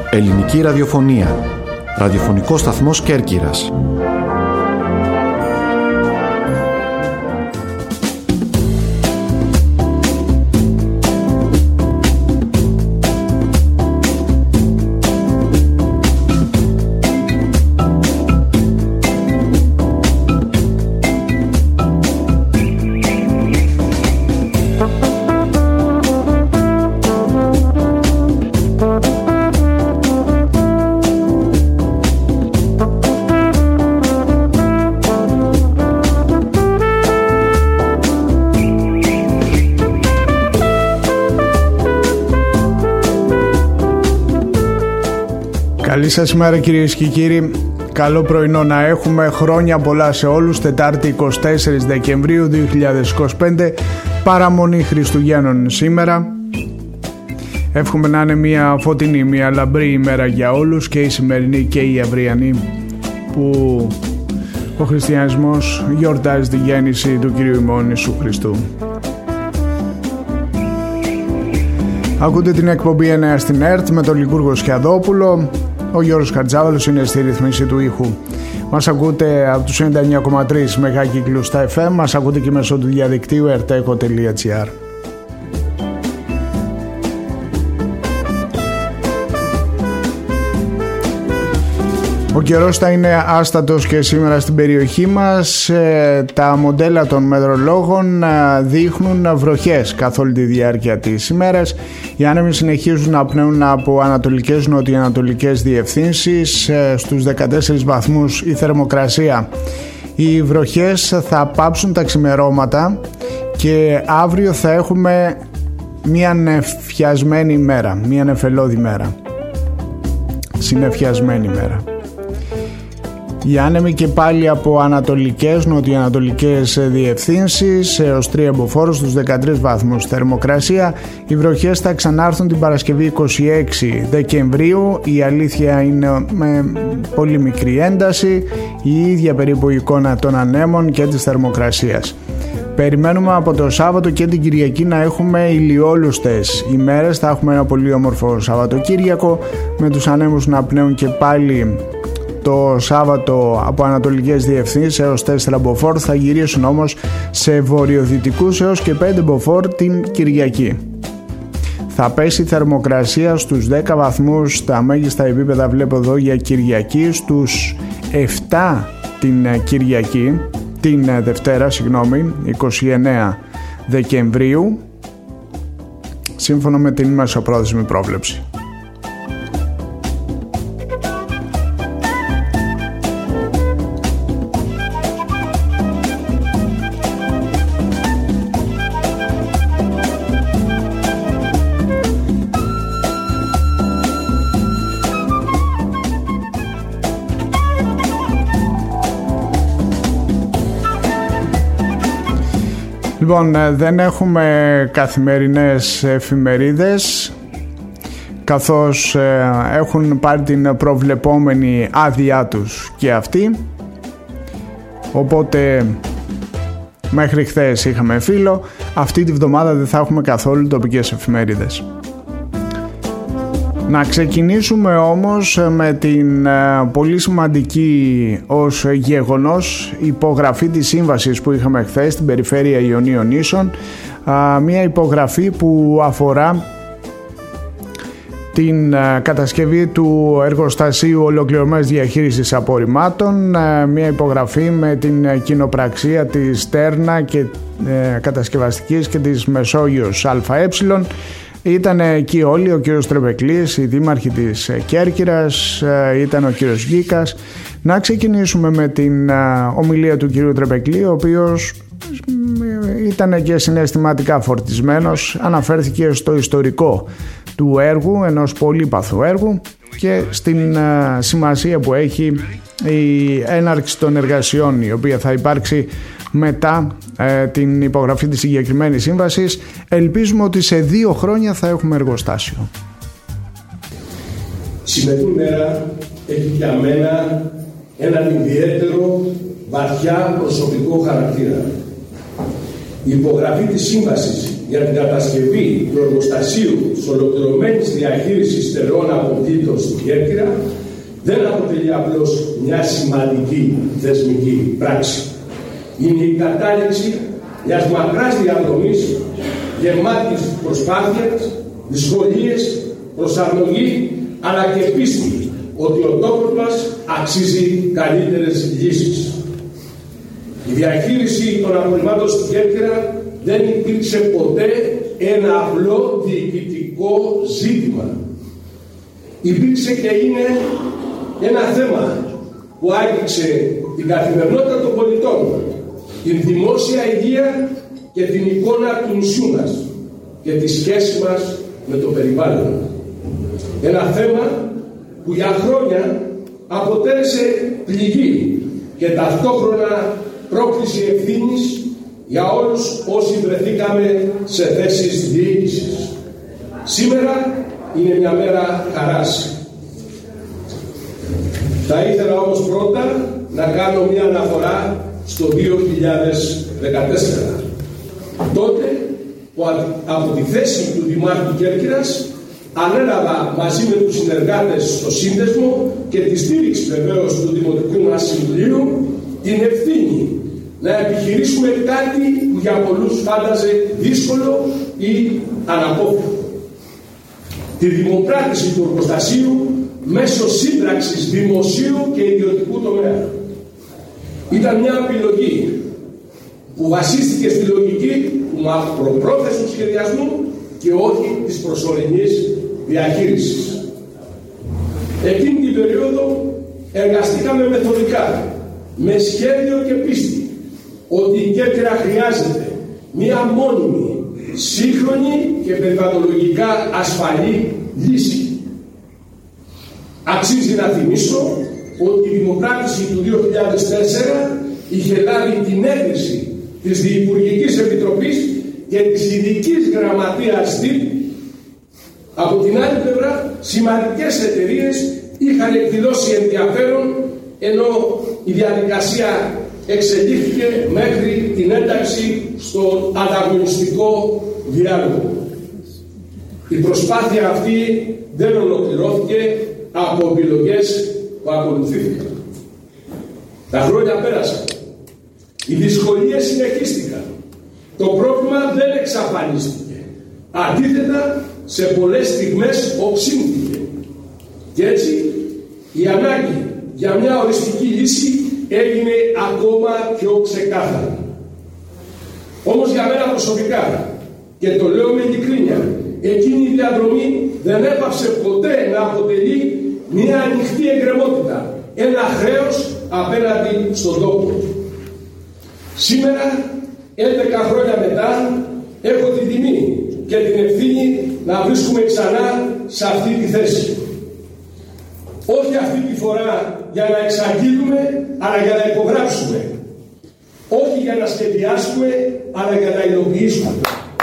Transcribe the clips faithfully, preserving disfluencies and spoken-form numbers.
Ελληνική ραδιοφωνία. Ραδιοφωνικός σταθμός Κέρκυρας. Καλή σας ημέρα κυρίες και κύριοι, καλό πρωινό να έχουμε, χρόνια πολλά σε όλους. Τετάρτη εικοστή τέταρτη Δεκεμβρίου δύο χιλιάδες είκοσι πέντε, παραμονή Χριστουγέννων σήμερα. Εύχομαι να είναι μια φωτεινή, μια λαμπρή ημέρα για όλους, και η σημερινή και η αυριανή, που ο χριστιανισμός γιορτάζει τη γέννηση του Κυρίου ημών Ιησού Χριστού. Ακούτε την εκπομπή εννέα στην ΕΡΤ με τον Λικούργο Σκιαδόπουλο. Ο Γιώργος Χατζάβαλος είναι στη ρύθμιση του ήχου. Μας ακούτε από τους ενενήντα εννέα κόμμα τρία μεγακύκλους στα εφ εμ. Μας ακούτε και μέσω του διαδικτύου ερτέκο τελεία τζι άρ. Ο καιρός θα είναι άστατος και σήμερα στην περιοχή μας. Τα μοντέλα των μετρολόγων δείχνουν βροχές καθ' όλη τη διάρκεια της ημέρας. Οι άνεμοι συνεχίζουν να πνέουν από ανατολικές νοτιοανατολικές διευθύνσεις. Στους δεκατέσσερις βαθμούς η θερμοκρασία. Οι βροχές θα πάψουν τα ξημερώματα και αύριο θα έχουμε μια νεφιασμένη μέρα, μια νεφελώδη μέρα, συννεφιασμένη μέρα. Οι άνεμοι και πάλι από ανατολικές, νοτιοανατολικές διευθύνσεις έως τρία μποφόρ στους δεκατρείς βαθμούς θερμοκρασία. Οι βροχές θα ξανάρθουν την Παρασκευή εικοστή έκτη Δεκεμβρίου. Η αλήθεια είναι με πολύ μικρή ένταση, η ίδια περίπου εικόνα των ανέμων και της θερμοκρασίας. Περιμένουμε από το Σάββατο και την Κυριακή να έχουμε ηλιόλουστες ημέρες. Θα έχουμε ένα πολύ όμορφο Σαββατοκύριακο με τους ανέμους να πνέουν και πάλι το Σάββατο από ανατολικές διευθύνσεις έως τέσσερα μποφόρ. Θα γυρίσουν όμως σε βορειοδυτικούς έως και πέντε μποφόρ την Κυριακή. Θα πέσει η θερμοκρασία στους δέκα βαθμούς, τα μέγιστα επίπεδα βλέπω εδώ για Κυριακή, στους επτά την Κυριακή, την Δευτέρα, συγγνώμη, εικοστή ενάτη Δεκεμβρίου, σύμφωνα με την μεσοπρόθεσμη πρόβλεψη. Λοιπόν, δεν έχουμε καθημερινές εφημερίδες, καθώς έχουν πάρει την προβλεπόμενη άδειά τους και αυτοί, οπότε μέχρι χθες είχαμε φύλλο. Αυτή τη βδομάδα δεν θα έχουμε καθόλου τοπικές εφημερίδες. Να ξεκινήσουμε όμως με την πολύ σημαντική ως γεγονός υπογραφή της σύμβασης που είχαμε χθες στην περιφέρεια Ιωνίων Νήσων. Μια υπογραφή που αφορά την κατασκευή του εργοστασίου ολοκληρωμένης διαχείρισης απορριμμάτων. Μια υπογραφή με την κοινοπραξία της Στέρνα και κατασκευαστικής και της Μεσόγειος ΑΕ. Ήταν εκεί όλοι, ο κύριος Τρεπεκλής, οι δήμαρχοι της Κέρκυρας, ήταν ο κύριος Γκίκας. Να ξεκινήσουμε με την ομιλία του κύριου Τρεπεκλή, ο οποίος ήταν και συναισθηματικά φορτισμένος. Αναφέρθηκε στο ιστορικό του έργου, ενός πολύπαθου έργου, και στην σημασία που έχει η έναρξη των εργασιών, η οποία θα υπάρξει μετά ε, την υπογραφή της συγκεκριμένης σύμβασης. Ελπίζουμε ότι σε δύο χρόνια θα έχουμε εργοστάσιο. Σημερινή μέρα έχει για μένα έναν ιδιαίτερο βαθιά προσωπικό χαρακτήρα. Η υπογραφή της σύμβασης για την κατασκευή του εργοστασίου της ολοκληρωμένης διαχείρισης στερεών αποβλήτων στην Κέρκυρα δεν αποτελεί απλώς μια σημαντική θεσμική πράξη. Είναι η κατάληξη μιας μακράς διαδρομής γεμάτης προσπάθειες, δυσκολίες, προσαρμογή, αλλά και πίστη ότι ο τόπος μας αξίζει καλύτερες λύσεις. Η διαχείριση των απορριμμάτων στην Κέρκυρα δεν υπήρξε ποτέ ένα απλό διοικητικό ζήτημα. Υπήρξε και είναι ένα θέμα που άγγιξε την καθημερινότητα των πολιτών, την δημόσια υγεία και την εικόνα του νησιού μας και τη σχέση μας με το περιβάλλον. Ένα θέμα που για χρόνια αποτέλεσε πληγή και ταυτόχρονα πρόκληση ευθύνης για όλους όσοι βρεθήκαμε σε θέσεις διοίκησης. Σήμερα είναι μια μέρα χαράς. Θα ήθελα όμως πρώτα να κάνω μια αναφορά στο δύο χιλιάδες δεκατέσσερα. Τότε που από τη θέση του Δημάρχου Κέρκυρας ανέλαβα μαζί με τους συνεργάτες στο σύνδεσμο και τη στήριξη βεβαίως του Δημοτικού μας Συμβουλίου την ευθύνη να επιχειρήσουμε κάτι που για πολλούς φάνταζε δύσκολο ή αναπόφευκτο. Τη δημοπράτηση του εργοστασίου μέσω σύμπραξης δημοσίου και ιδιωτικού τομέα. Ήταν μια επιλογή που βασίστηκε στη λογική του μακροπρόθεσμου σχεδιασμού και όχι της προσωρινής διαχείρισης. Εκείνη την περίοδο εργαστήκαμε μεθοδικά, με σχέδιο και πίστη, ότι η Κέρκυρα χρειάζεται μια μόνιμη, σύγχρονη και περιβαλλοντολογικά ασφαλή λύση. Αξίζει να θυμίσω ότι η δημοπράτηση του δύο χιλιάδες τέσσερα είχε λάβει την έγκριση της Διυπουργικής Επιτροπής και της Ειδικής Γραμματείας ΔΥΠ. Από την άλλη πλευρά, σημαντικές εταιρείες είχαν εκδηλώσει ενδιαφέρον, ενώ η διαδικασία εξελίχθηκε μέχρι την ένταξη στον ανταγωνιστικό διάλογο. Η προσπάθεια αυτή δεν ολοκληρώθηκε από επιλογές που ακολουθήθηκαν. Τα χρόνια πέρασαν. Οι δυσκολίες συνεχίστηκαν. Το πρόβλημα δεν εξαφανίστηκε. Αντίθετα, σε πολλές στιγμές οξύνθηκε. Και έτσι, η ανάγκη για μια οριστική λύση έγινε ακόμα πιο ξεκάθαρη. Όμως για μένα προσωπικά, και το λέω με ειλικρίνεια, εκείνη η διαδρομή δεν έπαψε ποτέ να αποτελεί μια ανοιχτή εγκρεμότητα, ένα χρέος απέναντι στον τόπο. Σήμερα, έντεκα χρόνια μετά, έχω την τιμή και την ευθύνη να βρίσκουμε ξανά σε αυτή τη θέση. Όχι αυτή τη φορά για να εξαγγείλουμε, αλλά για να υπογράψουμε. Όχι για να σχεδιάσουμε, αλλά για να υλοποιήσουμε.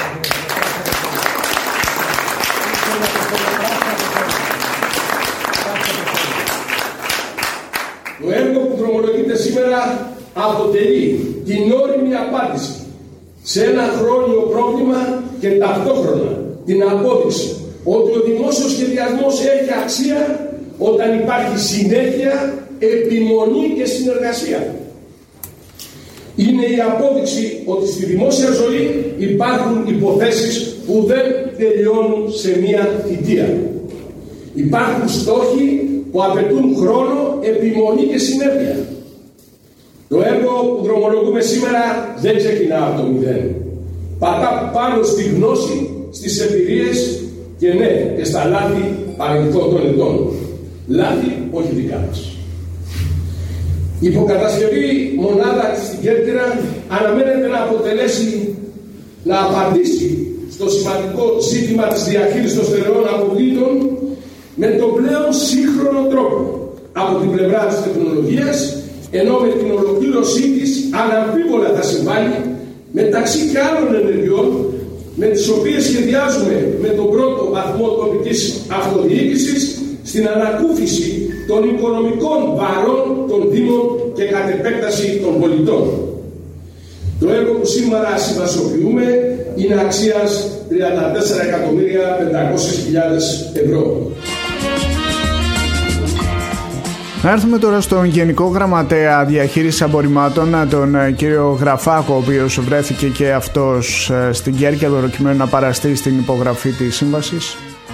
Το έργο που δρομολογείται σήμερα αποτελεί την όριμη απάντηση σε ένα χρόνιο πρόβλημα και ταυτόχρονα την απόδειξη ότι ο δημόσιος σχεδιασμός έχει αξία όταν υπάρχει συνέχεια, επιμονή και συνεργασία. Είναι η απόδειξη ότι στη δημόσια ζωή υπάρχουν υποθέσεις που δεν τελειώνουν σε μία θητεία. Υπάρχουν στόχοι που απαιτούν χρόνο, επιμονή και συνέπεια. Το έργο που δρομολογούμε σήμερα δεν ξεκινά από το μηδέν. Πατά πάνω στη γνώση, στις εμπειρίες και ναι, και στα λάθη παρελθόντων ετών. Λάθη όχι δικά μας. Η υποκατασκευή μονάδα στην Κέρκυρα αναμένεται να αποτελέσει, να απαντήσει στο σημαντικό ζήτημα της διαχείρισης των στερεών αποβλήτων με τον πλέον σύγχρονο τρόπο από την πλευρά της τεχνολογίας, ενώ με την ολοκλήρωσή της αναμφίβολα θα συμβάλλει μεταξύ και άλλων ενεργειών με τις οποίες σχεδιάζουμε με τον πρώτο βαθμό τοπικής αυτοδιοίκησης στην ανακούφιση των οικονομικών βαρών των Δήμων και κατ' επέκταση των πολιτών. Το έργο που σήμερα σημασιοποιούμε είναι αξίας τριάντα τέσσερα εκατομμύρια πεντακόσιες χιλιάδες ευρώ. Να έρθουμε τώρα στον Γενικό Γραμματέα Διαχείρισης Απορριμμάτων, τον κύριο Γραφάκο, ο οποίος βρέθηκε και αυτός στην Κέρκυρα προκειμένου να παραστεί στην υπογραφή της σύμβασης.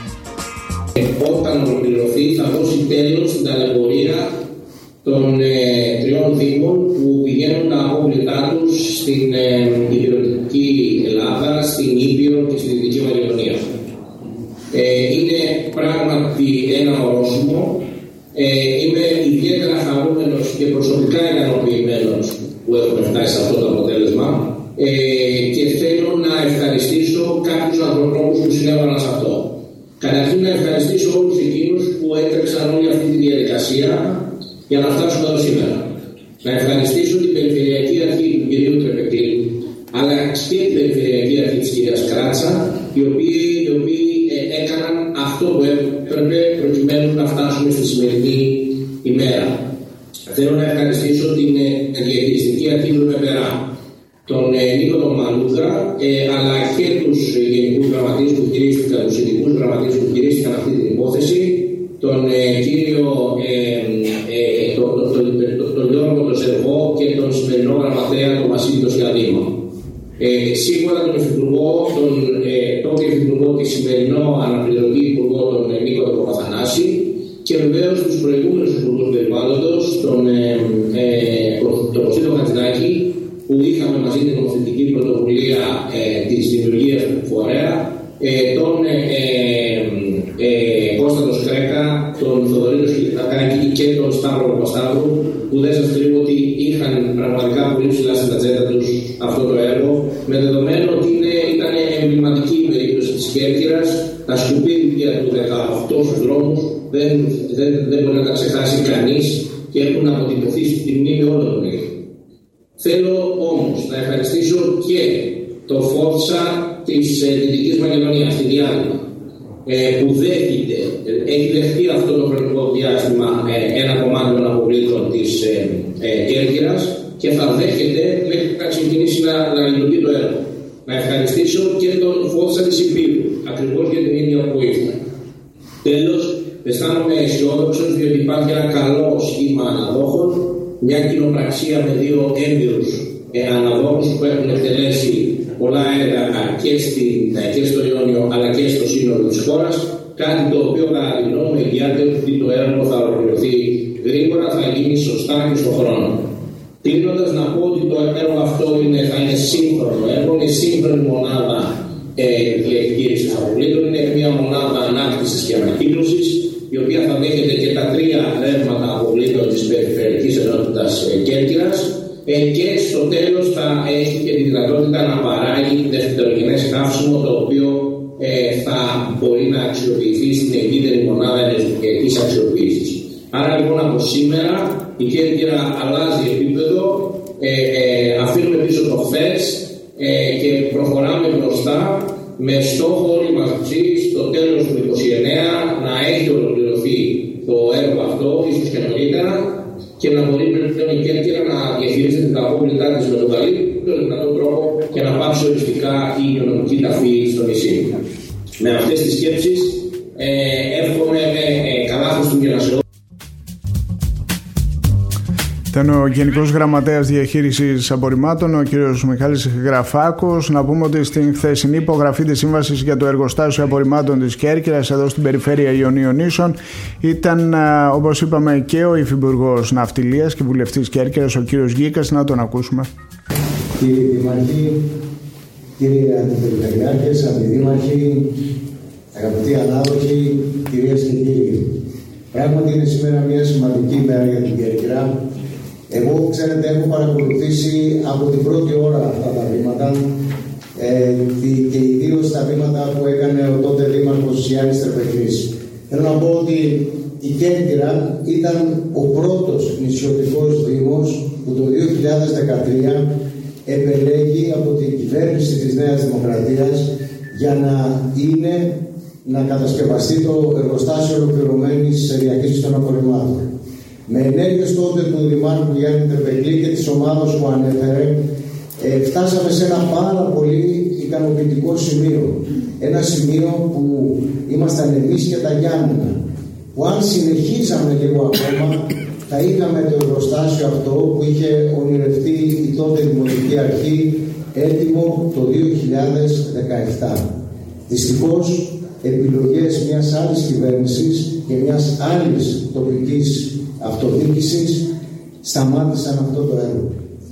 Όταν ολοκληρωθεί θα δώσει τέλος στην ταλαιπωρία των ε, τριών δήμων που πηγαίνουν τα απόβλητά τους στην ε, υπηρετική Ελλάδα, στην Ήπειρο και στη Δυτική Μακεδονία. Ε, είναι πράγματι ένα ορόσημο. Ε, είμαι ιδιαίτερα χαρούμενος και προσωπικά ικανοποιημένος που έχουμε φτάσει σε αυτό το αποτέλεσμα ε, και θέλω να ευχαριστήσω κάποιους ανθρώπους που συνέβαλαν σε αυτό. Καταρχήν να ευχαριστήσω όλους εκείνους που έτρεξαν όλη αυτή τη διαδικασία για να φτάσουμε εδώ σήμερα. Να ευχαριστήσω την Περιφερειακή Αρχή του κ. Τρεπεκλή, αλλά και την Περιφερειακή Αρχή της κ. Κράτσα, οι οποίοι, οι οποίοι ε, έκαναν αυτό που έπρεπε προκειμένου να φτάσουμε στη σημερινή ημέρα. Θέλω να ευχαριστήσω την ε, Διαχειριστική Αρχή του Μεπερά, τον ε, Νίκο τον Μανούδρα, ε, αλλά και τους ε, γενικούς γραμματείς που χειρίστηκαν, τους ειδικούς γραμματείς που χειρίστηκαν αυτή την υπόθεση, τον ε, κύριο ε, ε, τον το, το, το, το Γιώργο τον Σερβό και τον σημερινό γραμματέα τον Βασίλη τον Σκιαδήμο. Ε, σίγουρα τον Υφυπουργό, τον ε, τότε Υφυπουργό και σημερινό αναπληρωτή Υπουργό τον ε, Νίκο τον Παπαθανάση και βεβαίως τους προηγούμενους Υπουργούς Περιβάλλοντος, τον ε, ε, τον Κωστίδο Χατζηνάκη, που είχαμε μαζί την νομοθετική πρωτοβουλία ε, της δημιουργίας του φορέα, ε, τον ε, ε, ε, Κώστα τον Σκρέκα, τον Θοδωρή Σκυλακάκη και τον Σταύρο Παπασταύρου, που δεν σας κρύβω ότι είχαν πραγματικά πολύ ψηλά στην ατζέντα τους αυτό το έργο, με δεδομένο ότι είναι, ήταν εμβληματική η περίπτωση της Κέρκυρας, τα σκουπίδια του δεκαοκτώ στους δρόμους δεν, δεν, δεν μπορεί να τα ξεχάσει κανείς και έχουν αποτυπωθεί στη μνήμη όλων των έργων. Θέλω όμως να ευχαριστήσω και το Φώτσα της ε, Δυτικής Μακεδονίας, τη Διάδημα, ε, που δέχεται, έχει δεχτεί αυτό το χρονικό διάστημα ε, ένα κομμάτι των αποβλήτων της ε, ε, Κέρκυρας και θα δέχεται μέχρι να ξεκινήσει να, να λειτουργεί το έργο. Να ευχαριστήσω και τον Φώτσα της Υπήρου, ακριβώς για την ίδια βοήθεια. Τέλος, αισθάνομαι αισιόδοξος διότι υπάρχει ένα καλό σχήμα αναδόχων, μια κοινοπραξία με δύο έμπειρους ε, αναδόχους που έχουν εκτελέσει πολλά έργα και, στην, και στο Ιόνιο αλλά και στο σύνολο της χώρας, κάτι το οποίο κατά τη γνώμη μου εγγυάται ότι το έργο θα ολοκληρωθεί γρήγορα, θα γίνει σωστά και στον χρόνο. Κλείνοντας να πω ότι το έργο αυτό είναι, θα είναι σύγχρονο έργο, είναι σύγχρονη μονάδα ε, διαχείρισης αποβλήτων, είναι μια μονάδα ανάκτησης και ανακύκλωσης, η οποία θα δέχεται και τα τρία ρεύματα αποβλήτων της Περιφερειακής Ενότητας ε, Κέρκυρας ε, και στο τέλος θα έχει και τη δυνατότητα να παράγει δευτερογενές καύσιμο, το οποίο ε, θα μπορεί να αξιοποιηθεί στην εγκύτερη μονάδα ενεργειακής αξιοποίησης. Άρα λοιπόν από σήμερα η Κέρκυρα αλλάζει επίπεδο, ε, ε, αφήνουμε πίσω το χθες ε, και προχωράμε μπροστά με στόχο όλοι μαζί στο τέλος του είκοσι εννέα να έχει ολοκληρωθεί το έργο αυτό, ίσως και νωρίτερα, και να μπορεί πλέον η Κέρκυρα να διαχειρίζεται τα απόβλητά της με τον καλύτερο δυνατό τρόπο και να πάψει οριστικά η υγειονομική ταφή στο νησί. Με αυτές τις σκέψεις ε, εύχομαι ε, ε, καλά Χριστούγεννα σε όλους. Ήταν ο Γενικός Γραμματέας Διαχείρισης Απορριμμάτων, ο κ. Μιχάλης Γραφάκος. Να πούμε ότι στην χθεσινή υπογραφή της σύμβασης για το εργοστάσιο απορριμμάτων της Κέρκυρας, εδώ στην περιφέρεια Ιωνίων Νήσων, ήταν, όπως είπαμε, και ο Υφυπουργός Ναυτιλίας και βουλευτής Κέρκυρας, ο κ. Γκίκας. Να τον ακούσουμε. Κύριοι Δήμαρχοι, κύριοι Αντιπεριφερειάρχες, Αντιδήμαρχοι, αγαπητοί ανάδοχοι, κυρίες και κύριοι. Πράγματι είναι σήμερα μια σημαντική μέρα για την Κέρκυρα. Εγώ, ξέρετε, έχω παρακολουθήσει από την πρώτη ώρα αυτά τα βήματα ε, και ιδίως τα βήματα που έκανε ο τότε Δήμαρχος Γιάννης Τρεπεκλής. Θέλω να πω ότι η Κέρκυρα ήταν ο πρώτος νησιωτικός δήμος που το δύο χιλιάδες δεκατρία επελέγει από την κυβέρνηση της Νέας Δημοκρατίας για να είναι να κατασκευαστεί το εργοστάσιο ολοκληρωμένης διαχείρισης των απορριμμάτων. Με ενέργειες τότε του Δημάρχου Γιάννη Τρεπεκλή και της ομάδας που ανέφερε, ε, φτάσαμε σε ένα πάρα πολύ ικανοποιητικό σημείο. Ένα σημείο που ήμασταν εμείς και τα Γιάννενα, που αν συνεχίζαμε λίγο ακόμα θα είχαμε το εργοστάσιο αυτό που είχε ονειρευτεί η τότε Δημοτική Αρχή έτοιμο το δύο χιλιάδες δεκαεπτά. Δυστυχώς, επιλογές μιας άλλης κυβέρνησης και μιας άλλης τοπικής αυτοδιοίκησης σταμάτησαν αυτό το έργο.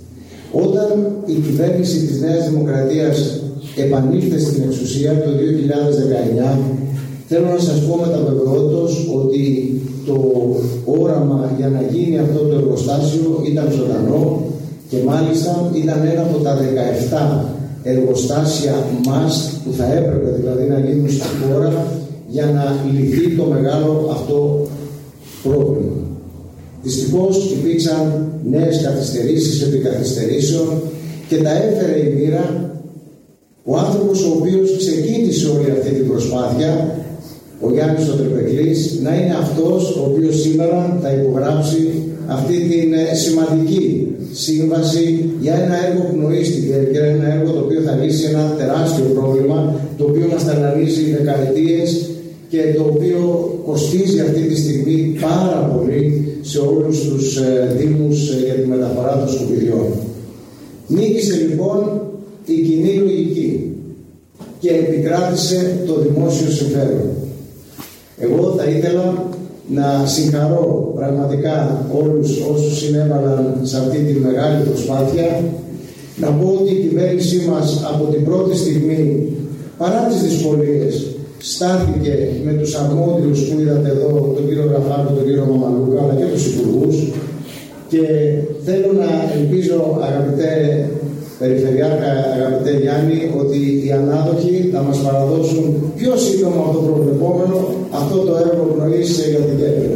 Όταν η κυβέρνηση της Νέας Δημοκρατίας επανήλθε στην εξουσία το δύο χιλιάδες δεκαεννιά, θέλω να σας πω με τα βεβαιότητας ότι το όραμα για να γίνει αυτό το εργοστάσιο ήταν ζωντανό και μάλιστα ήταν ένα από τα δεκαεπτά εργοστάσια must που θα έπρεπε δηλαδή να γίνουν στη χώρα για να λυθεί το μεγάλο αυτό πρόβλημα. Δυστυχώς υπήρξαν νέες καθυστερήσεις επί καθυστερήσεων και τα έφερε η μοίρα ο άνθρωπος ο οποίος ξεκίνησε όλη αυτή την προσπάθεια, ο Γιάννης ο Τρεπεκλής, να είναι αυτός ο οποίος σήμερα θα υπογράψει αυτή την σημαντική σύμβαση για ένα έργο πνοής στην Κέρκυρα, ένα έργο το οποίο θα λύσει ένα τεράστιο πρόβλημα, το οποίο μας ταλανίζει δεκαετίες και το οποίο κοστίζει αυτή τη στιγμή πάρα πολύ σε όλους τους ε, δήμους ε, για τη μεταφορά των σκουπιδιών. Νίκησε λοιπόν η κοινή λογική και επικράτησε το δημόσιο συμφέρον. Εγώ θα ήθελα να συγχαρώ πραγματικά όλους όσους συνέβαλαν σε αυτή τη μεγάλη προσπάθεια, να πω ότι η κυβέρνησή μας από την πρώτη στιγμή, παρά τις δυσκολίες, στάθηκε με τους αρμόδιους που είδατε εδώ, τον κύριο Γραφάκο, τον κύριο Μαμαλούκα, αλλά και τους υπουργούς, και θέλω να ελπίζω, αγαπητέ Περιφερειάρχα, αγαπητέ Γιάννη, ότι οι ανάδοχοι θα μας παραδώσουν πιο σύντομα από το προβλεπόμενο αυτό το έργο πνοής για την Κέρκυρα.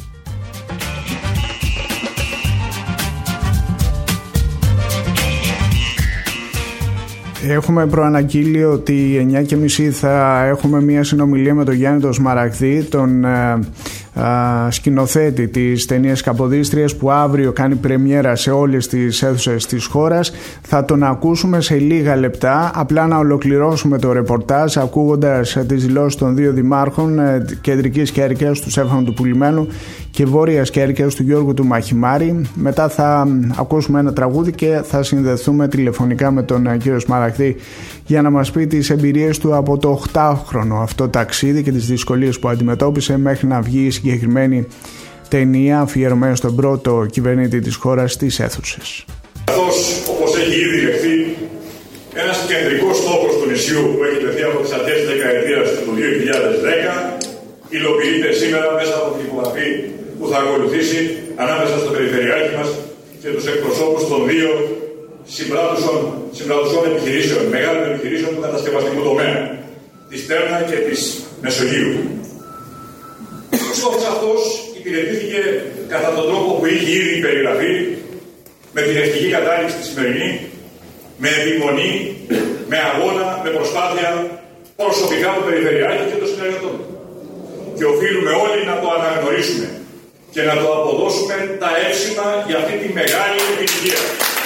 Έχουμε προαναγγείλει ότι εννιά και μισή θα έχουμε μια συνομιλία με τον Γιάννη τον Σμαραγδί, τον ε, ε, σκηνοθέτη της ταινίας Καποδίστριας, που αύριο κάνει πρεμιέρα σε όλες τις αίθουσες της χώρας. Θα τον ακούσουμε σε λίγα λεπτά. Απλά να ολοκληρώσουμε το ρεπορτάζ ακούγοντας τις δηλώσεις των δύο δημάρχων ε, Κεντρικής Κέρκυρας, του Στέφανου του Πουλημένου, και Βόρειας Κέρκυρας, του Γιώργου του Μαχημάρη. Μετά θα ακούσουμε ένα τραγούδι και θα συνδεθούμε τηλεφωνικά με τον ε, κύριο Σμαραγδί για να μας πει τις εμπειρίες του από το οκτάχρονο αυτό ταξίδι και τις δυσκολίες που αντιμετώπισε μέχρι να βγει η συγκεκριμένη ταινία αφιερωμένη στον πρώτο κυβερνήτη της χώρας στις αίθουσες. Καθώς, όπως έχει ήδη λεχθεί, ένας κεντρικός στόχος του νησιού που έχει τεθεί από τις αρχές της δεκαετίας του δύο χιλιάδες δέκα υλοποιείται σήμερα μέσα από την υπογραφή που θα ακολουθήσει ανάμεσα στο Περιφερειάρχη μας και τους εκπροσώπους των δύο συμπράτουσων επιχειρήσεων, μεγάλων επιχειρήσεων του κατασκευαστικού τομέα, της Τέρνα και της Μεσογείου. Ο στόχος αυτός υπηρετήθηκε κατά τον τρόπο που είχε ήδη περιγραφεί, με την ευτυχή κατάληξη τη σημερινή, με επιμονή, με αγώνα, με προσπάθεια προσωπικά του Περιφερειάρχη και των συνεργατών. Και οφείλουμε όλοι να το αναγνωρίσουμε και να το αποδώσουμε τα εύσημα για αυτή τη μεγάλη επιτυχία.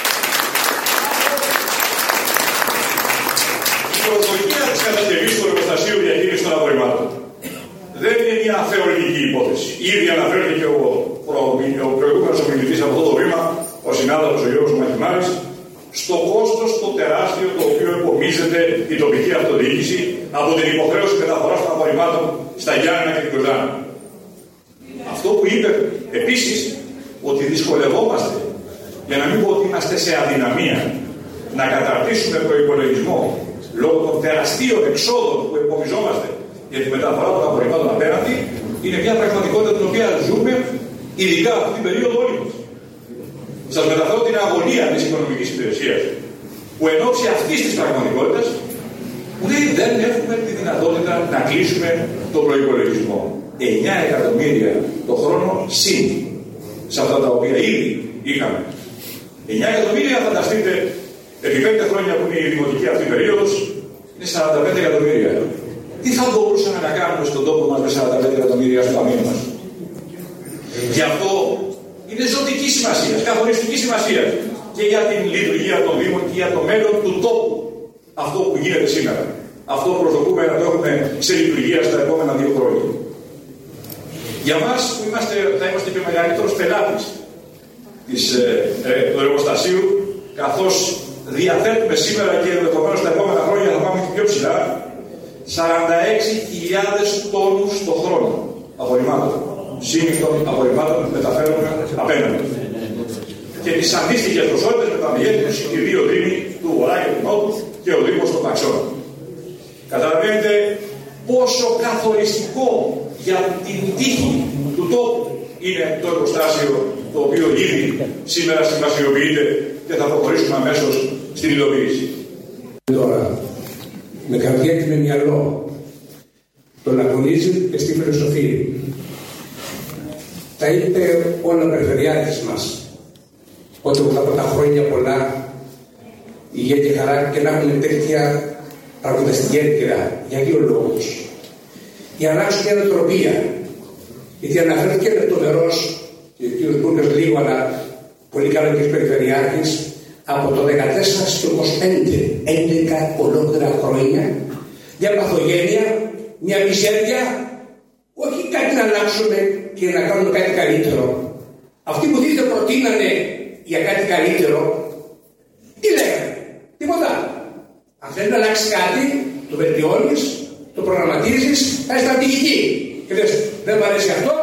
Η προσδοκία της κατασκευής του εργοστασίου διαχείρισης των απορριμμάτων δεν είναι μια θεωρητική υπόθεση. Ήδη αναφέρθηκε ο, προ, ο προηγούμενος ομιλητής από αυτό το βήμα, ο συνάδελφος ο Γιώργος Μαχημάρης, στο κόστος το τεράστιο το οποίο επομίζεται η τοπική αυτοδιοίκηση από την υποχρέωση μεταφοράς των απορριμμάτων στα Γιάννενα και την Κοζάνη. Αυτό που είπε επίσης, ότι δυσκολευόμαστε, για να μην πω ότι είμαστε σε αδυναμία, να καταρτήσουμε προϋπολογισμό λόγω των τεραστίων εξόδων που επομιζόμαστε για τη μεταφορά των απορριμμάτων απέναντι, είναι μια πραγματικότητα την οποία ζούμε ειδικά αυτή την περίοδο όλοι μας. Σας μεταφέρω την αγωνία της οικονομικής υπηρεσίας, που εν ώψη αυτής της πραγματικότητας δεν έχουμε τη δυνατότητα να κλείσουμε τον προϋπολογισμό. εννιά εκατομμύρια το χρόνο συν σε αυτά τα οποία ήδη είχαμε. εννιά εκατομμύρια, φανταστείτε, επί πέντε χρόνια που είναι η δημοτική αυτή περίοδος, είναι σαράντα πέντε εκατομμύρια. Τι θα μπορούσαμε να κάνουμε στον τόπο μας με σαράντα πέντε εκατομμύρια στο ταμείο μας? Γι' αυτό είναι ζωτική σημασία, καθοριστική σημασία και για την λειτουργία των Δήμων και για το μέλλον του τόπου αυτό που γίνεται σήμερα. Αυτό που προσδοκούμε να το έχουμε σε λειτουργία στα επόμενα δύο χρόνια. Για μας που είμαστε, θα είμαστε και ο μεγαλύτερος πελάτης της, ε, ε, του εργοστασίου, καθώς διαθέτουμε σήμερα και ενδεχομένως τα επόμενα χρόνια θα πάμε και πιο ψηλά, σαράντα έξι χιλιάδες τόνους το χρόνο απορριμμάτων. Σύγχρονων απορριμμάτων μεταφέρουμε απέναντι. Και τις αντίστοιχες ποσότητες με τα μεγέθη τους οι δύο δήμοι του Βορρά και του Νότου και ο Δήμος των Παξών. Καταλαβαίνετε πόσο καθοριστικό για την τύχη του τόπου είναι το εργοστάσιο το οποίο ήδη σήμερα σημασιοποιείται και θα προχωρήσουμε αμέσως στην υλοποίηση. Τώρα, με καρδιά και με μυαλό, τον αγωνίζει και στη φιλοσοφία. Τα είπε όλα περιφερειάρχες μας, ότι από τα χρόνια πολλά υγεία και χαρά και να έχουν τέτοια πραγματιστική έγκυρα. Για δύο λόγους. Για να αλλάξουν μια νοοτροπία. Γιατί αναφέρθηκε λεπτομερώς και ο κ. Μπούρκας λίγο, αλλά πολύ καλό και περιφερειάρχης, από το δεκατέσσερα στο είκοσι πέντε, έντεκα ολόκληρα χρόνια, μια παθογένεια, μια μιζέρια, όχι κάτι να αλλάξουμε και να κάνουμε κάτι καλύτερο. Αυτοί που δείτε προτείνανε για κάτι καλύτερο, τι λέγανε, τίποτα. Αν θέλει να αλλάξει κάτι, το βελτιώνεις, το προγραμματίζεις, κάνει στρατηγική. Και λες, δεν μου αρέσει αυτό,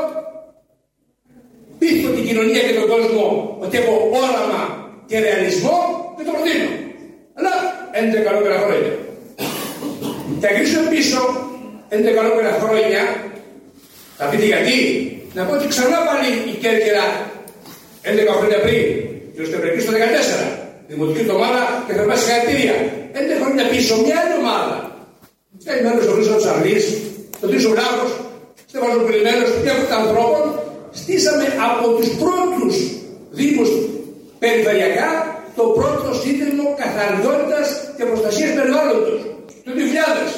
πείθω την κοινωνία και τον κόσμο ότι έχω όραμα και ρεαλισμό και το προτείνω. Αλλά έντεκα ολόκληρα χρόνια. Θα γυρίσω πίσω έντεκα ολόκληρα χρόνια, θα πείτε γιατί, να πω ότι ξανά πάλι η Κέρκυρα έντεκα χρόνια πριν, και ο Στευρεκής το δεκατέσσερα, δημοτική ομάδα και θερμά συγχαρητήρια. έντεκα χρόνια πίσω, μια άλλη ομάδα. Στέλνει στο Χρήστο Τσαρλής, τον Τρίσο Βλάχος, Στέφανος Πουλημένος, και από τα ανθρώπων, στήσαμε από τους πρώτους δήμους περιφερειακά το πρώτο σύνδεσμο καθαριότητας και προστασίας περιβάλλοντος το δύο χιλιάδες.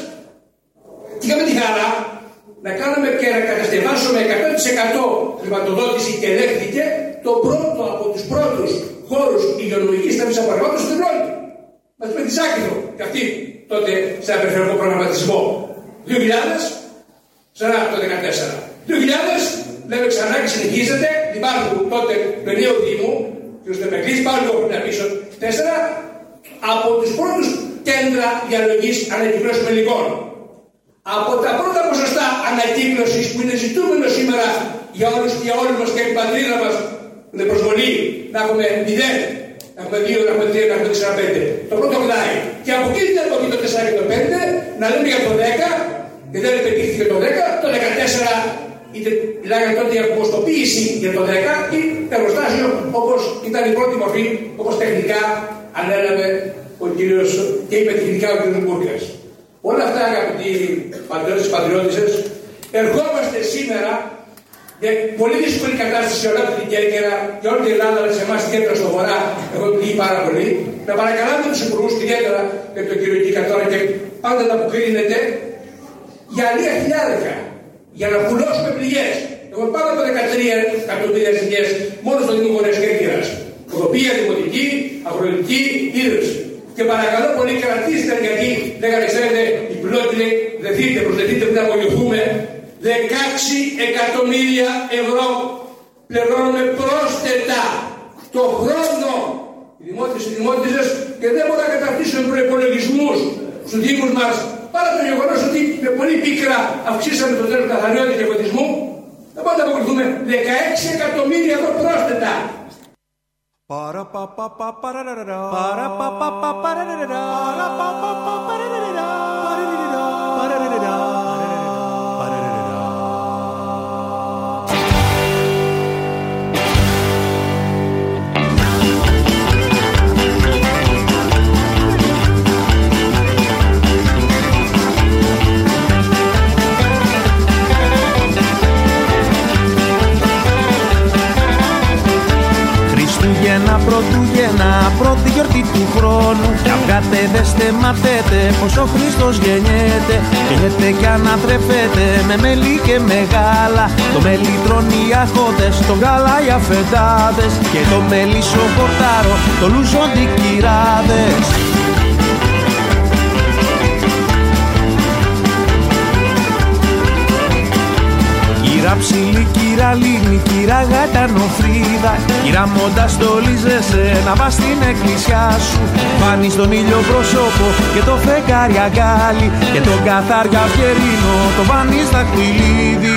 Και είχαμε τη χαρά να κάνουμε και να κατασκευάσουμε εκατό τοις εκατό χρηματοδότηση και ελέγχθηκε το πρώτο από τους πρώτους χώρους υγειονομικής θέμης απορριμμάτων στην Ευρώπη. Μαζί με τη Σάκηθο και αυτή τότε σε ένα περιφερειακό προγραμματισμό. δύο χιλιάδες, ξανά το δεκατέσσερα. δύο χιλιάδες, λέμε ξανά και συνεχίζεται, υπάρχουν τότε το νέο Δήμο, και ο Στεμεκλής πάλι το χρόνια πίσω, τέσσερα, από τους πρώτους κέντρα διαλογής ανακυκλώσεων υλικών. Από τα πρώτα ποσοστά ανακύκλωσης που είναι ζητούμενο σήμερα για όλους και για όλους μας και την πατρίδα μας, με προσβολή να έχουμε μηδέν, να έχουμε δύο, να έχουμε τρία, να έχουμε τέσσερα, πέντε. Το πρώτο μιλάει. Και από εκεί δεν το τέσσερα και το πέντε, να λέμε για το δέκα, και δεν πετύχθηκε το δέκα, το δεκατέσσερα, είτε μιλάγανε τότε για κομποστοποίηση για το δέκα ή εργοστάσιο όπως ήταν η πρώτη μορφή, όπως τεχνικά ανέλαβε ο κύριος και είπε τεχνικά ο κύριος Μπούρκας. Όλα αυτά, αγαπητοί πατριώτες και πατριώτισσες, ερχόμαστε σήμερα με πολύ δύσκολη κατάσταση σε όλα την Κέρκυρα και όλη την Ελλάδα, αλλά σε εμάς ιδιαίτερα στο Βορρά, έχω πει πάρα πολύ, να παρακαλάμε τους υπουργούς ιδιαίτερα και τον κύριο Κίκα τώρα και πάντα να αποκρίνεται για λίγα χιλιάδικα, για να πουλώσουμε πληγές. Έχουμε πάνω από δεκατρία εκατομμύρια ζημιές μόνο στο Δήμο Βορειάς Κέρκυρας. Οδοπία, δημοτική, αγροτική, ίδρυση. Και παρακαλώ πολύ κρατήστε, γιατί λέγανε, ξέρετε, οι πιλότοι λέει, δεθείτε, προσδεθείτε που να βοηθούμε. δεκαέξι εκατομμύρια ευρώ πληρώνουμε πρόσθετα το χρόνο οι δημότες και οι δημότησες και δεν μπορούν να καταρτήσουν προϋπολογισμούς στους δήμους μας, παρά το γεγονός ότι με πολύ πίκρα αυξήσαμε το τέλος καθαριότητας και φωτισμού. Δεν μπορούμε να αποκριθούμε δεκαέξι εκατομμύρια ευρώ πρόσθετα. Para pa pa pa para ra ra para pa pa pa para ra ra para pa pa pa para ra ra para ra ra para ra ra para ra ra. Χριστούγεννα, Πρωτούγεννα, πρώτη γιορτή του χρόνου. Κι αυγάτε, δέστε, μαθαίνετε πως ο Χριστός γεννιέται. Γεννιέται κι ανατρέφεται με μέλι και με γάλα. Το μέλι τρώνε οι αχώτες, το γάλα οι αφεντάδες. Και το μέλι σοκοτάρο, το λουζόντι κυράδες. Κύρα ψηλή, κύρα λίμνη, κύρα γατανοφρίδα, κύρα μόντα στολίζεσαι να πας στην εκκλησιά σου. Βάνεις τον ήλιο πρόσωπο και το φεγγάρι αγκάλι, και τον καθάρια φιερίνο το βάνεις δαχτυλίδι.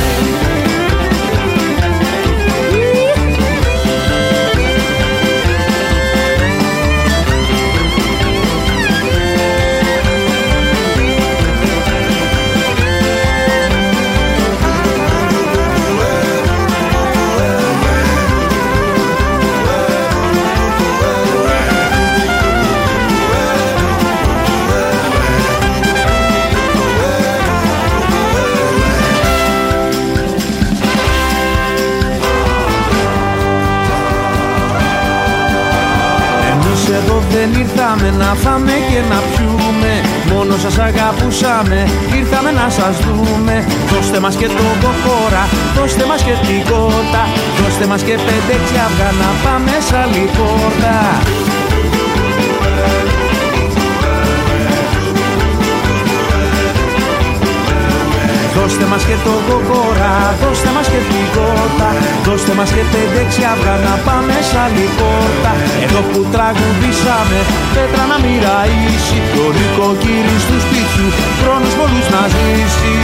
Δεν ήρθαμε να φάμε και να πιούμε, μόνο σας αγαπούσαμε, ήρθαμε να σας δούμε. Δώστε μας και το κοκόρα, δώστε μας και την κότα, δώστε μας και πέντε αυγά να πάμε σ' άλλη πόρτα. Δώστε μας και το κοκόρα, δώστε μας και την κότα, δώστε μας και πέντε αυγά να πάμε σ' άλλη πόρτα. Εδώ που τραγουδήσαμε, πέτρα να μοιραήσει, το νοικοκύρι του σπίτιου, χρόνους πολλούς να ζήσει.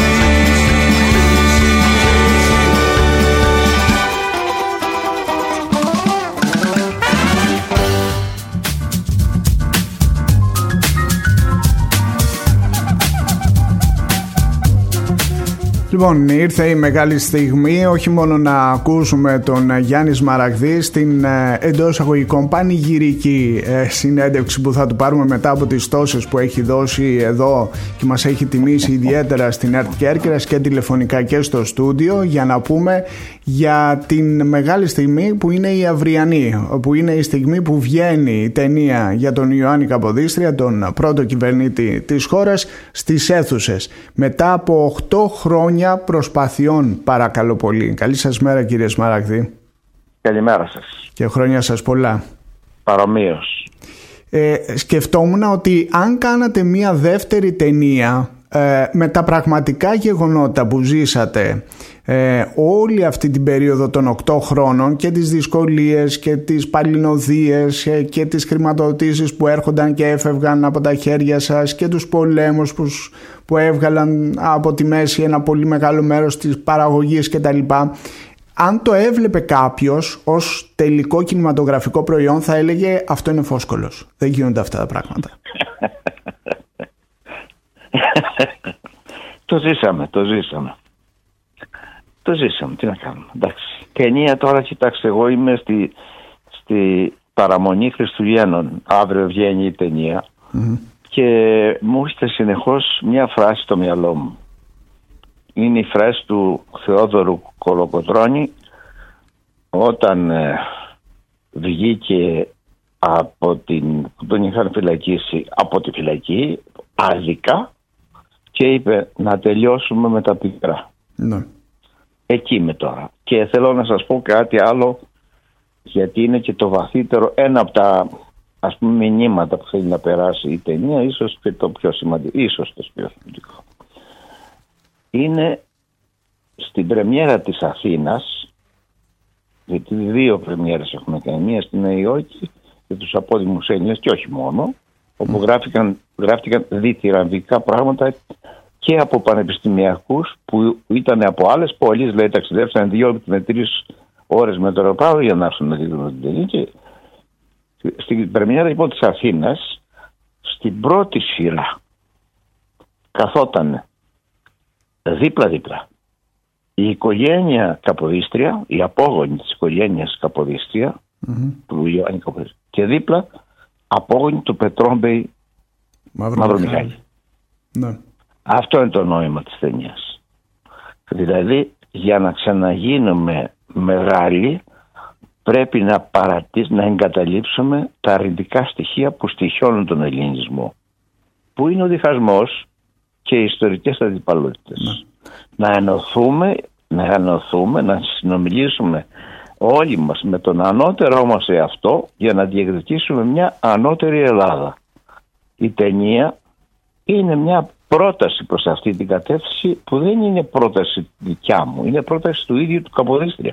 Λοιπόν, ήρθε η μεγάλη στιγμή όχι μόνο να ακούσουμε τον Γιάννη Σμαραγδί στην εντός εισαγωγικών πανηγυρική συνέντευξη που θα του πάρουμε μετά από τις τόσες που έχει δώσει εδώ και μας έχει τιμήσει ιδιαίτερα στην ΕΡΤ Κέρκυρας και τηλεφωνικά και στο στούντιο, για να πούμε για την μεγάλη στιγμή που είναι η αυριανή, που είναι η στιγμή που βγαίνει η ταινία για τον Ιωάννη Καποδίστρια, τον πρώτο κυβερνήτη της χώρας, στις αίθουσες μετά από οκτώ χρόνια προσπαθειών. Παρακαλώ πολύ. Καλή σας μέρα, κύριε Σμαραγδί. Καλημέρα σας. Και χρόνια σας πολλά. Παρομοίως. Ε, σκεφτόμουν ότι αν κάνατε μία δεύτερη ταινία ε, με τα πραγματικά γεγονότα που ζήσατε ε, όλη αυτή την περίοδο των οκτώ χρόνων και τις δυσκολίες και τις παλινοδίες ε, και τις χρηματοδοτήσεις που έρχονταν και έφευγαν από τα χέρια σας και τους πολέμους που, που έβγαλαν από τη μέση ένα πολύ μεγάλο μέρος της παραγωγής κτλ. Αν το έβλεπε κάποιος ως τελικό κινηματογραφικό προϊόν, θα έλεγε αυτό είναι φόσκολος. Δεν γίνονται αυτά τα πράγματα. Το ζήσαμε, το ζήσαμε. Το ζήσαμε, τι να κάνουμε. Εντάξει. Ταινία τώρα, κοιτάξτε, εγώ είμαι στη, στη παραμονή Χριστουγέννων. Αύριο βγαίνει η ταινία. Mm-hmm. Και μου έρχεται συνεχώς μια φράση στο μυαλό μου. Είναι η φράση του Θεόδωρου Κολοκοτρώνη όταν ε, βγήκε από την, που τον είχαν φυλακίσει από τη φυλακή άδικα και είπε να τελειώσουμε με τα πικρά. Ναι. Εκεί είμαι τώρα. Και θέλω να σας πω κάτι άλλο, γιατί είναι και το βαθύτερο, ένα από τα ας πούμε μηνύματα που θέλει να περάσει η ταινία, ίσως και το πιο σημαντικό, ίσως το πιο σημαντικό. Είναι στην πρεμιέρα της Αθήνας, γιατί δύο πρεμιέρες έχουμε κάνει, μία στην Νέα Υόρκη για τους απόδημους Έλληνες και όχι μόνο, όπου mm. γράφτηκαν, γράφτηκαν διθυραμβικά πράγματα και από πανεπιστημιακούς που ήταν από άλλες πόλεις, δηλαδή ταξιδεύσαν δύο με τρεις ώρες με το αεροπλάνο για να έρθουν να δείτε την ταινία. Και στην πρεμιέρα λοιπόν της Αθήνας, στην πρώτη σειρά καθόταν δίπλα-δίπλα η οικογένεια Καποδίστρια, η απόγονη της οικογένειας Καποδίστρια, mm-hmm. του Ιωάννη Καποδίστρια, και δίπλα απόγονη του Πετρόμπεϊ Μαυρομιχάλη. Ναι. Αυτό είναι το νόημα της ταινίας. Δηλαδή, για να ξαναγίνουμε μεγάλοι πρέπει να, παρατήσει, να εγκαταλείψουμε τα αρνητικά στοιχεία που στοιχιώνουν τον ελληνισμό, που είναι ο διχασμός και οι ιστορικές αντιπαλότητες. Ναι. Να ενωθούμε, να ενωθούμε, να συνομιλήσουμε όλοι μας με τον ανώτερό μας εαυτό για να διεκδικήσουμε μια ανώτερη Ελλάδα. Η ταινία είναι μια πρόταση προς αυτή την κατεύθυνση που δεν είναι πρόταση δικιά μου, είναι πρόταση του ίδιου του Καποδίστρια.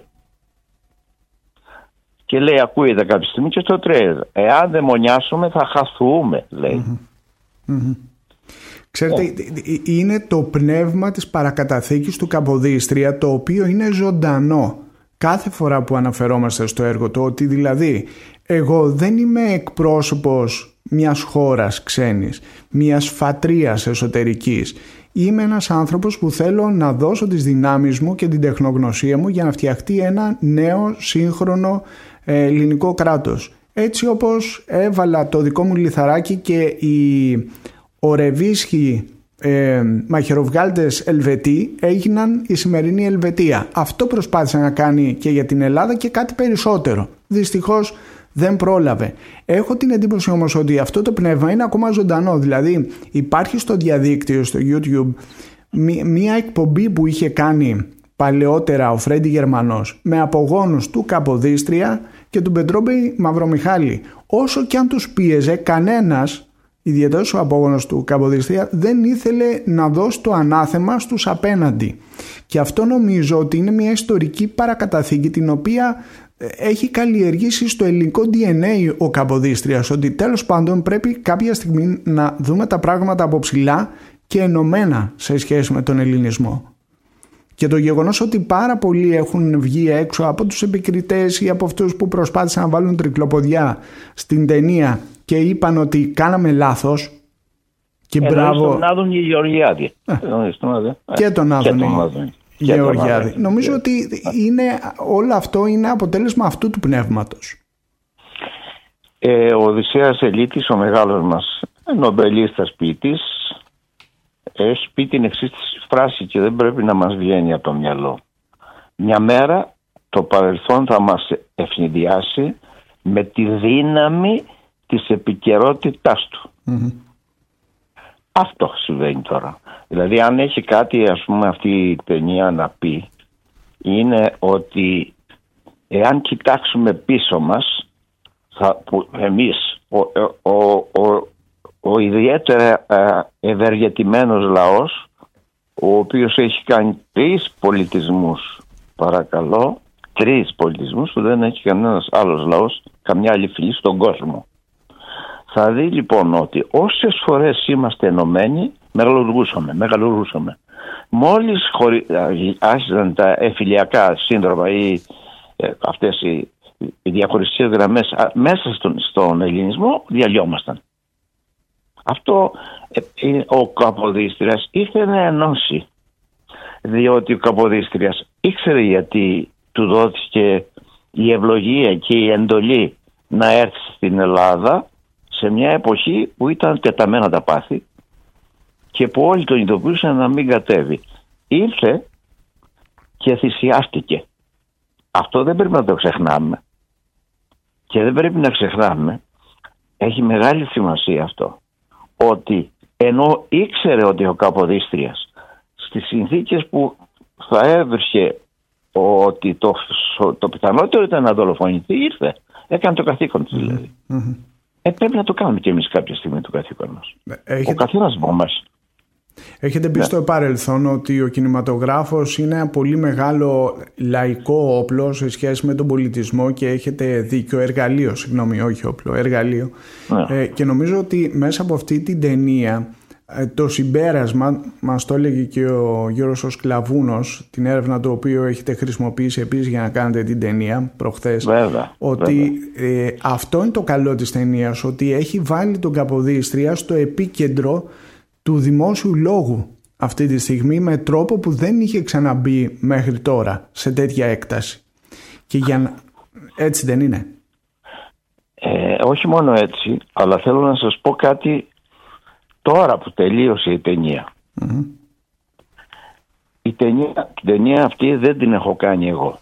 Και λέει, ακούγεται κάποια στιγμή και στο τρέιλερ, εάν δεν μονιάσουμε θα χαθούμε, λέει. Mm-hmm. Mm-hmm. Ξέρετε, yeah. είναι το πνεύμα της παρακαταθήκης του Καποδίστρια, το οποίο είναι ζωντανό κάθε φορά που αναφερόμαστε στο έργο του, ότι δηλαδή εγώ δεν είμαι εκπρόσωπος μιας χώρας ξένης, μιας φατρίας εσωτερικής. Είμαι ένας άνθρωπος που θέλω να δώσω τις δυνάμεις μου και την τεχνογνωσία μου για να φτιαχτεί ένα νέο σύγχρονο ε, ελληνικό κράτος. Έτσι όπως έβαλα το δικό μου λιθαράκι και οι ορεβίσχοι ε, μαχαιροβγάλτες Ελβετοί έγιναν η σημερινή Ελβετία. Αυτό προσπάθησε να κάνει και για την Ελλάδα και κάτι περισσότερο. Δυστυχώς δεν πρόλαβε. Έχω την εντύπωση όμως ότι αυτό το πνεύμα είναι ακόμα ζωντανό. Δηλαδή υπάρχει στο διαδίκτυο, στο YouTube, μία εκπομπή που είχε κάνει παλαιότερα ο Φρέντι Γερμανός με απογόνους του Καποδίστρια και του Πετρόμπη Μαυρομιχάλη. Όσο και αν τους πίεζε, κανένας, ιδιαίτερος ο απόγονος του Καποδίστρια, δεν ήθελε να δώσει το ανάθεμα στους απέναντι. Και αυτό νομίζω ότι είναι μια ιστορική παρακαταθήκη την οποία έχει καλλιεργήσει στο ελληνικό ντι εν έι ο Καποδίστριας, ότι τέλος πάντων πρέπει κάποια στιγμή να δούμε τα πράγματα από ψηλά και ενωμένα σε σχέση με τον ελληνισμό. Και το γεγονός ότι πάρα πολλοί έχουν βγει έξω από τους επικριτές ή από αυτούς που προσπάθησαν να βάλουν τρικλοποδιά στην ταινία και είπαν ότι κάναμε λάθος και ε, μπράβο τον Άδωνη Γεωργιάδη ε. και τον Άδωνη Γεωργιάδη. Νομίζω yeah. ότι είναι, όλο αυτό είναι αποτέλεσμα αυτού του πνεύματος. Ε, ο Οδυσσέας Ελίτης, ο μεγάλος μας νομπελίστας ποιητής, έχει πει την εξής φράση και δεν πρέπει να μας βγαίνει από το μυαλό. Μια μέρα το παρελθόν θα μας ευνηδιάσει με τη δύναμη της επικαιρότητάς του. Mm-hmm. Αυτό συμβαίνει τώρα. Δηλαδή αν έχει κάτι, ας πούμε, αυτή η ταινία να πει, είναι ότι εάν κοιτάξουμε πίσω μας, θα, που εμείς ο, ο, ο, ο ιδιαίτερα ευεργετημένος λαός, ο οποίος έχει κάνει τρεις πολιτισμούς, παρακαλώ, τρεις πολιτισμούς που δεν έχει κανένας άλλος λαός, καμιά άλλη φυλή στον κόσμο. Θα δει λοιπόν ότι όσες φορές είμαστε ενωμένοι, μεγαλουργούσαμε, μεγαλουργούσαμε. Μόλις χωρι... άρχισαν τα εφηλιακά σύνδρομα ή ε, αυτές οι, οι διαχωριστικές γραμμές μέσα στον, στον ελληνισμό, διαλυόμασταν. Αυτό ε, ο Καποδίστριας ήθελε να ενώσει, διότι ο Καποδίστριας ήξερε γιατί του δόθηκε η ευλογία και η εντολή να έρθει στην Ελλάδα σε μια εποχή που ήταν τεταμένα τα πάθη και που όλοι τον ειδοποιούσαν να μην κατέβει. Ήρθε και θυσιάστηκε. Αυτό δεν πρέπει να το ξεχνάμε. Και δεν πρέπει να ξεχνάμε, έχει μεγάλη σημασία αυτό, ότι ενώ ήξερε ότι ο Καποδίστριας στις συνθήκες που θα έβρισκε ότι το, το πιθανότερο ήταν να δολοφονηθεί, ήρθε. Έκανε το καθήκον του δηλαδή. Mm-hmm. Ε, πρέπει να το κάνουμε και εμείς κάποια στιγμή το καθήκον μας. Έχετε... Ο καθένας από εμάς. Έχετε πει ναι. στο παρελθόν ότι ο κινηματογράφος είναι ένα πολύ μεγάλο λαϊκό όπλο σε σχέση με τον πολιτισμό και έχετε δίκιο, εργαλείο, συγγνώμη, όχι όπλο, εργαλείο. Ναι. Ε, και νομίζω ότι μέσα από αυτή την ταινία το συμπέρασμα, μας το έλεγε και ο Γιώργος ο Σκλαβούνος, την έρευνα του οποίου έχετε χρησιμοποιήσει επίσης για να κάνετε την ταινία προχθές, βέβαια, ότι βέβαια. Ε, αυτό είναι το καλό της ταινίας, ότι έχει βάλει τον Καποδίστρια στο επίκεντρο του δημόσιου λόγου αυτή τη στιγμή με τρόπο που δεν είχε ξαναμπεί μέχρι τώρα σε τέτοια έκταση. Και για να... έτσι δεν είναι? Ε, όχι μόνο έτσι, αλλά θέλω να σας πω κάτι τώρα που τελείωσε η ταινία. Mm-hmm. Η ταινία, την ταινία αυτή δεν την έχω κάνει εγώ.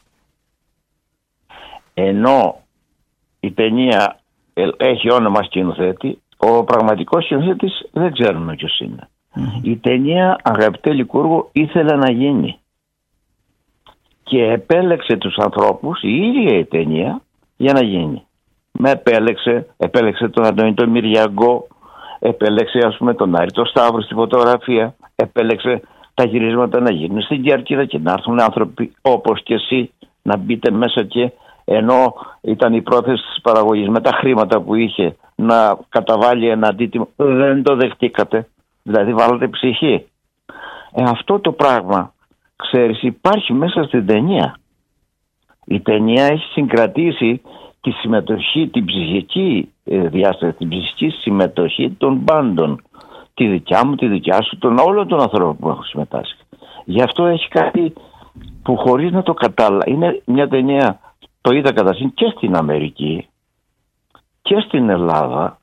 Ενώ η ταινία έχει όνομα σκηνοθέτη, ο πραγματικός σκηνοθέτης δεν ξέρουμε ποιος είναι. Mm-hmm. Η ταινία, αγαπητέ Λικούργο, ήθελε να γίνει. Και επέλεξε τους ανθρώπους, η ίδια η ταινία, για να γίνει. Με επέλεξε, επέλεξε τον Αντώνη τον Μυριαγκό, Επέλεξε, ας πούμε, τον Άρη το Σταύρο στη φωτογραφία. Επέλεξε τα γυρίσματα να γίνουν στην Κέρκυρα και να έρθουν άνθρωποι όπως και εσύ να μπείτε μέσα, και ενώ ήταν η πρόθεση της παραγωγής με τα χρήματα που είχε να καταβάλει ένα αντίτιμο, δεν το δεχτήκατε. Δηλαδή βάλατε ψυχή. Ε, αυτό το πράγμα, ξέρεις, υπάρχει μέσα στην ταινία. Η ταινία έχει συγκρατήσει τη συμμετοχή, την ψυχική ε, διάσταση, την ψυχική συμμετοχή των πάντων. Τη δικιά μου, τη δικιά σου, των όλων των ανθρώπων που έχουν συμμετάσχει. Γι' αυτό έχει κάτι που χωρίς να το κατάλαβα. Είναι μια ταινία, το είδα καταρχήν και στην Αμερική και στην Ελλάδα.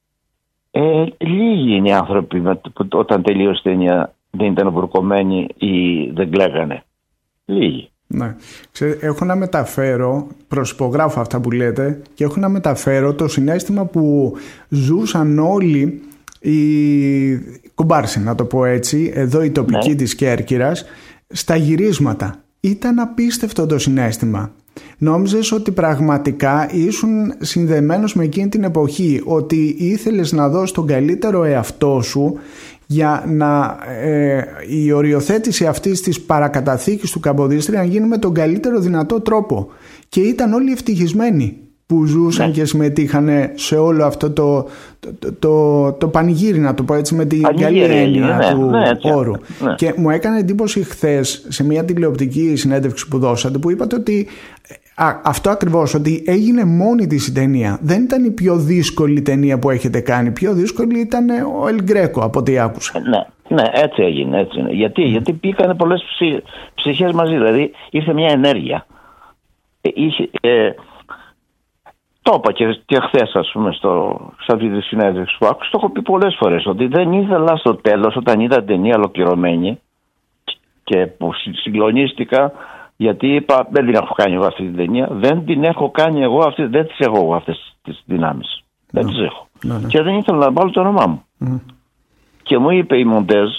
Ε, λίγοι είναι οι άνθρωποι που όταν τελείωσε η ταινία δεν ήταν βουρκωμένοι ή δεν κλαίγανε. Λίγοι. Ναι. Ξέρετε, έχω να μεταφέρω, προσυπογράφω αυτά που λέτε, και έχω να μεταφέρω το συναίσθημα που ζούσαν όλοι οι κουμπάρσοι, να το πω έτσι, εδώ η τοπική, ναι, της Κέρκυρας, στα γυρίσματα. Ήταν απίστευτο το συναίσθημα. Νόμιζες ότι πραγματικά ήσουν συνδεμένος με εκείνη την εποχή, ότι ήθελες να δώσεις τον καλύτερο εαυτό σου για να ε, η οριοθέτηση αυτής της παρακαταθήκης του Καμποδίστρια να γίνει με τον καλύτερο δυνατό τρόπο. Και ήταν όλοι ευτυχισμένοι που ζούσαν, ναι, και συμμετείχαν σε όλο αυτό το, το, το, το, το πανηγύρι, να το πω έτσι, με την καλή έννοια, ναι, του, ναι, όρου. Ναι. Και μου έκανε εντύπωση χθες σε μια τηλεοπτική συνέντευξη που δώσατε, που είπατε ότι α, αυτό ακριβώς, ότι έγινε μόνη της η ταινία. Δεν ήταν η πιο δύσκολη ταινία που έχετε κάνει. Πιο δύσκολη ήταν ο Ελ Γκρέκο, από ό,τι άκουσα. Ναι, ναι, έτσι έγινε. Έτσι είναι. Γιατί, mm. γιατί πήγανε πολλές ψυχ, ψυχές μαζί. Δηλαδή ήρθε μια ενέργεια. Είχε... Ε, Το είπα και, και χθες, ας πούμε, στο, σε αυτή τη συνέντευξη που άκουσα, το έχω πει πολλές φορές, ότι δεν ήθελα στο τέλος, όταν είδα την ταινία ολοκληρωμένη και που συγκλονίστηκα, γιατί είπα δεν την έχω κάνει εγώ αυτή την ταινία, δεν την έχω κάνει εγώ αυτή, δεν τις έχω εγώ αυτές τις δυνάμεις. No. Δεν τις έχω. No, no. Και δεν ήθελα να βάλω το όνομά μου. Mm. Και μου είπε η Μοντέζ,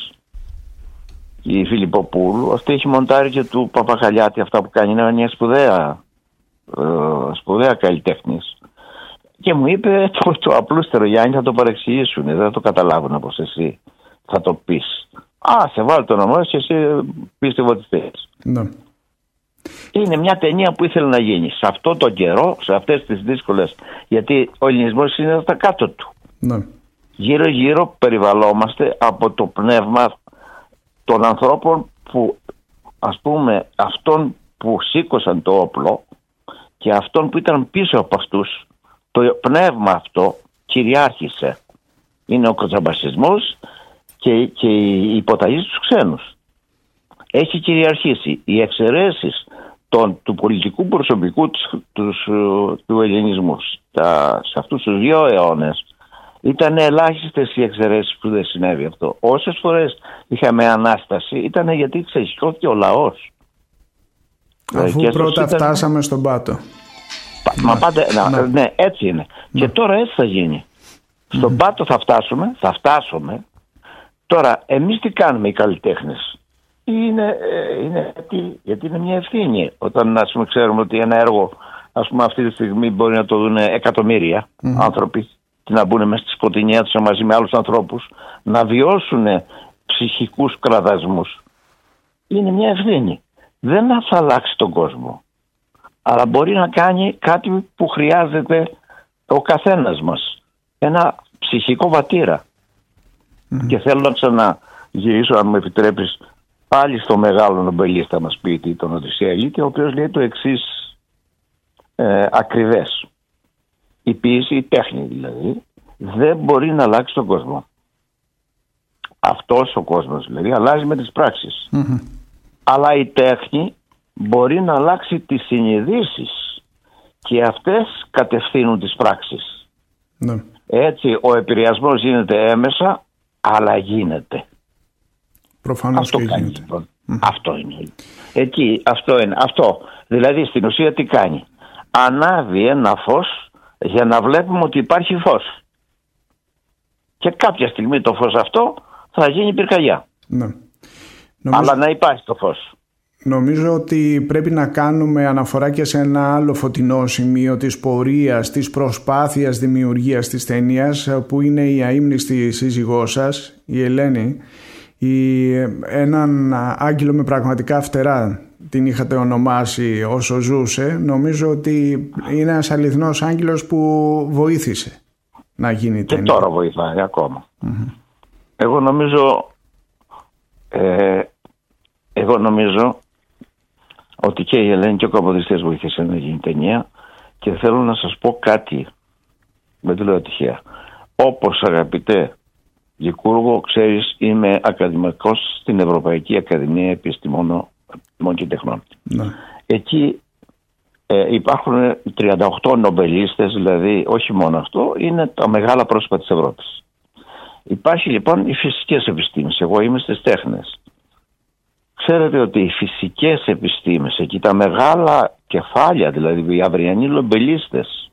η Φιλιπποπούλου, αυτή έχει μοντάρει και του Παπαχαλιάτη αυτά που κάνει, είναι μια σπουδαία, ε, σπουδαία καλλιτέχνης. Και μου είπε το, το απλούστερο, Γιάννη, θα το παρεξηγήσουν, δεν θα το καταλάβουν όπως εσύ θα το πεις. Α, σε βάλω το όνομά και εσύ πίστευω ότι θες. Ναι. Είναι μια ταινία που ήθελε να γίνει σε αυτό το καιρό, σε αυτές τις δύσκολες, γιατί ο ελληνισμός είναι στα κάτω του. Ναι. Γύρω γύρω περιβαλλόμαστε από το πνεύμα των ανθρώπων που, ας πούμε, αυτών που σήκωσαν το όπλο και αυτών που ήταν πίσω από αυτούς. Το πνεύμα αυτό κυριάρχησε. Είναι ο κοτσαμπασισμός και, και η υποταγή στους ξένους. Έχει κυριαρχήσει. Οι εξαιρέσεις των, του πολιτικού προσωπικού τους, τους, του ελληνισμού στα, σε αυτούς τους δύο αιώνες ήταν ελάχιστες οι εξαιρέσεις που δεν συνέβη αυτό. Όσες φορές είχαμε Ανάσταση ήταν γιατί ξεσηκώθηκε ο λαός. Αφού πρώτα ήταν... φτάσαμε στον πάτο. Μα πάτε, ναι, ναι, έτσι είναι. Ναι. Και τώρα έτσι θα γίνει. Στον mm. πάτο θα φτάσουμε, θα φτάσουμε. Τώρα, εμείς τι κάνουμε οι καλλιτέχνες? Είναι, είναι, γιατί, γιατί είναι μια ευθύνη. Όταν, ας πούμε, ξέρουμε ότι ένα έργο, ας πούμε, αυτή τη στιγμή μπορεί να το δουν εκατομμύρια mm. άνθρωποι και να μπουν μέσα στη σκοτεινιά τους μαζί με άλλους ανθρώπους, να βιώσουν ψυχικούς κραδασμούς. Είναι μια ευθύνη. Δεν θα αλλάξει τον κόσμο, αλλά μπορεί να κάνει κάτι που χρειάζεται ο καθένας μας. Ένα ψυχικό βατήρα. Mm. Και θέλω να ξαναγυρίσω, αν μου επιτρέπεις, πάλι στο μεγάλο νομπελίστα μας ποιητή, τον Οδυσσέα Ελίτη, ο οποίος λέει το εξής ε, ακριβές. Η ποίηση, η τέχνη δηλαδή, δεν μπορεί να αλλάξει τον κόσμο. Αυτός ο κόσμος δηλαδή αλλάζει με τις πράξεις. Mm-hmm. Αλλά η τέχνη μπορεί να αλλάξει τις συνειδήσεις και αυτές κατευθύνουν τις πράξεις. Ναι. Έτσι ο επηρεασμός γίνεται έμεσα, αλλά γίνεται. Προφανώς αυτό και κάνει, γίνεται. Λοιπόν. Mm. Αυτό είναι. Εκεί, αυτό είναι. Αυτό. Δηλαδή στην ουσία τι κάνει? Ανάβει ένα φως για να βλέπουμε ότι υπάρχει φως. Και κάποια στιγμή το φως αυτό θα γίνει πυρκαγιά. Ναι. Νομίζω... Αλλά να υπάρχει το φως. Νομίζω ότι πρέπει να κάνουμε αναφορά και σε ένα άλλο φωτεινό σημείο της πορείας, της προσπάθειας δημιουργίας της ταινίας, που είναι η αείμνηστη σύζυγός σας, η Ελένη, η, έναν άγγελο με πραγματικά φτερά την είχατε ονομάσει όσο ζούσε. Νομίζω ότι είναι ένας αληθινός άγγελος που βοήθησε να γίνει ταινία. Και τώρα βοηθάει ακόμα. Mm-hmm. Εγώ νομίζω ε, εγώ νομίζω ότι και η Ελένη και ο Καποδίστριας βοήθησε να γίνει ταινία, και θέλω να σας πω κάτι, δεν το λέω τυχαία. Όπως, αγαπητέ Λικούργο, ξέρεις, είμαι ακαδημαϊκός στην Ευρωπαϊκή Ακαδημία Επιστημόνων και Τεχνών. Ναι. Εκεί ε, υπάρχουν τριάντα οκτώ νομπελίστες, δηλαδή όχι μόνο αυτό, είναι τα μεγάλα πρόσωπα της Ευρώπης. Υπάρχει λοιπόν οι φυσικές επιστήμες, εγώ είμαι στις τέχνες. Ξέρετε ότι οι φυσικές επιστήμες, εκεί τα μεγάλα κεφάλια, δηλαδή οι αυριανοί νομπελίστες,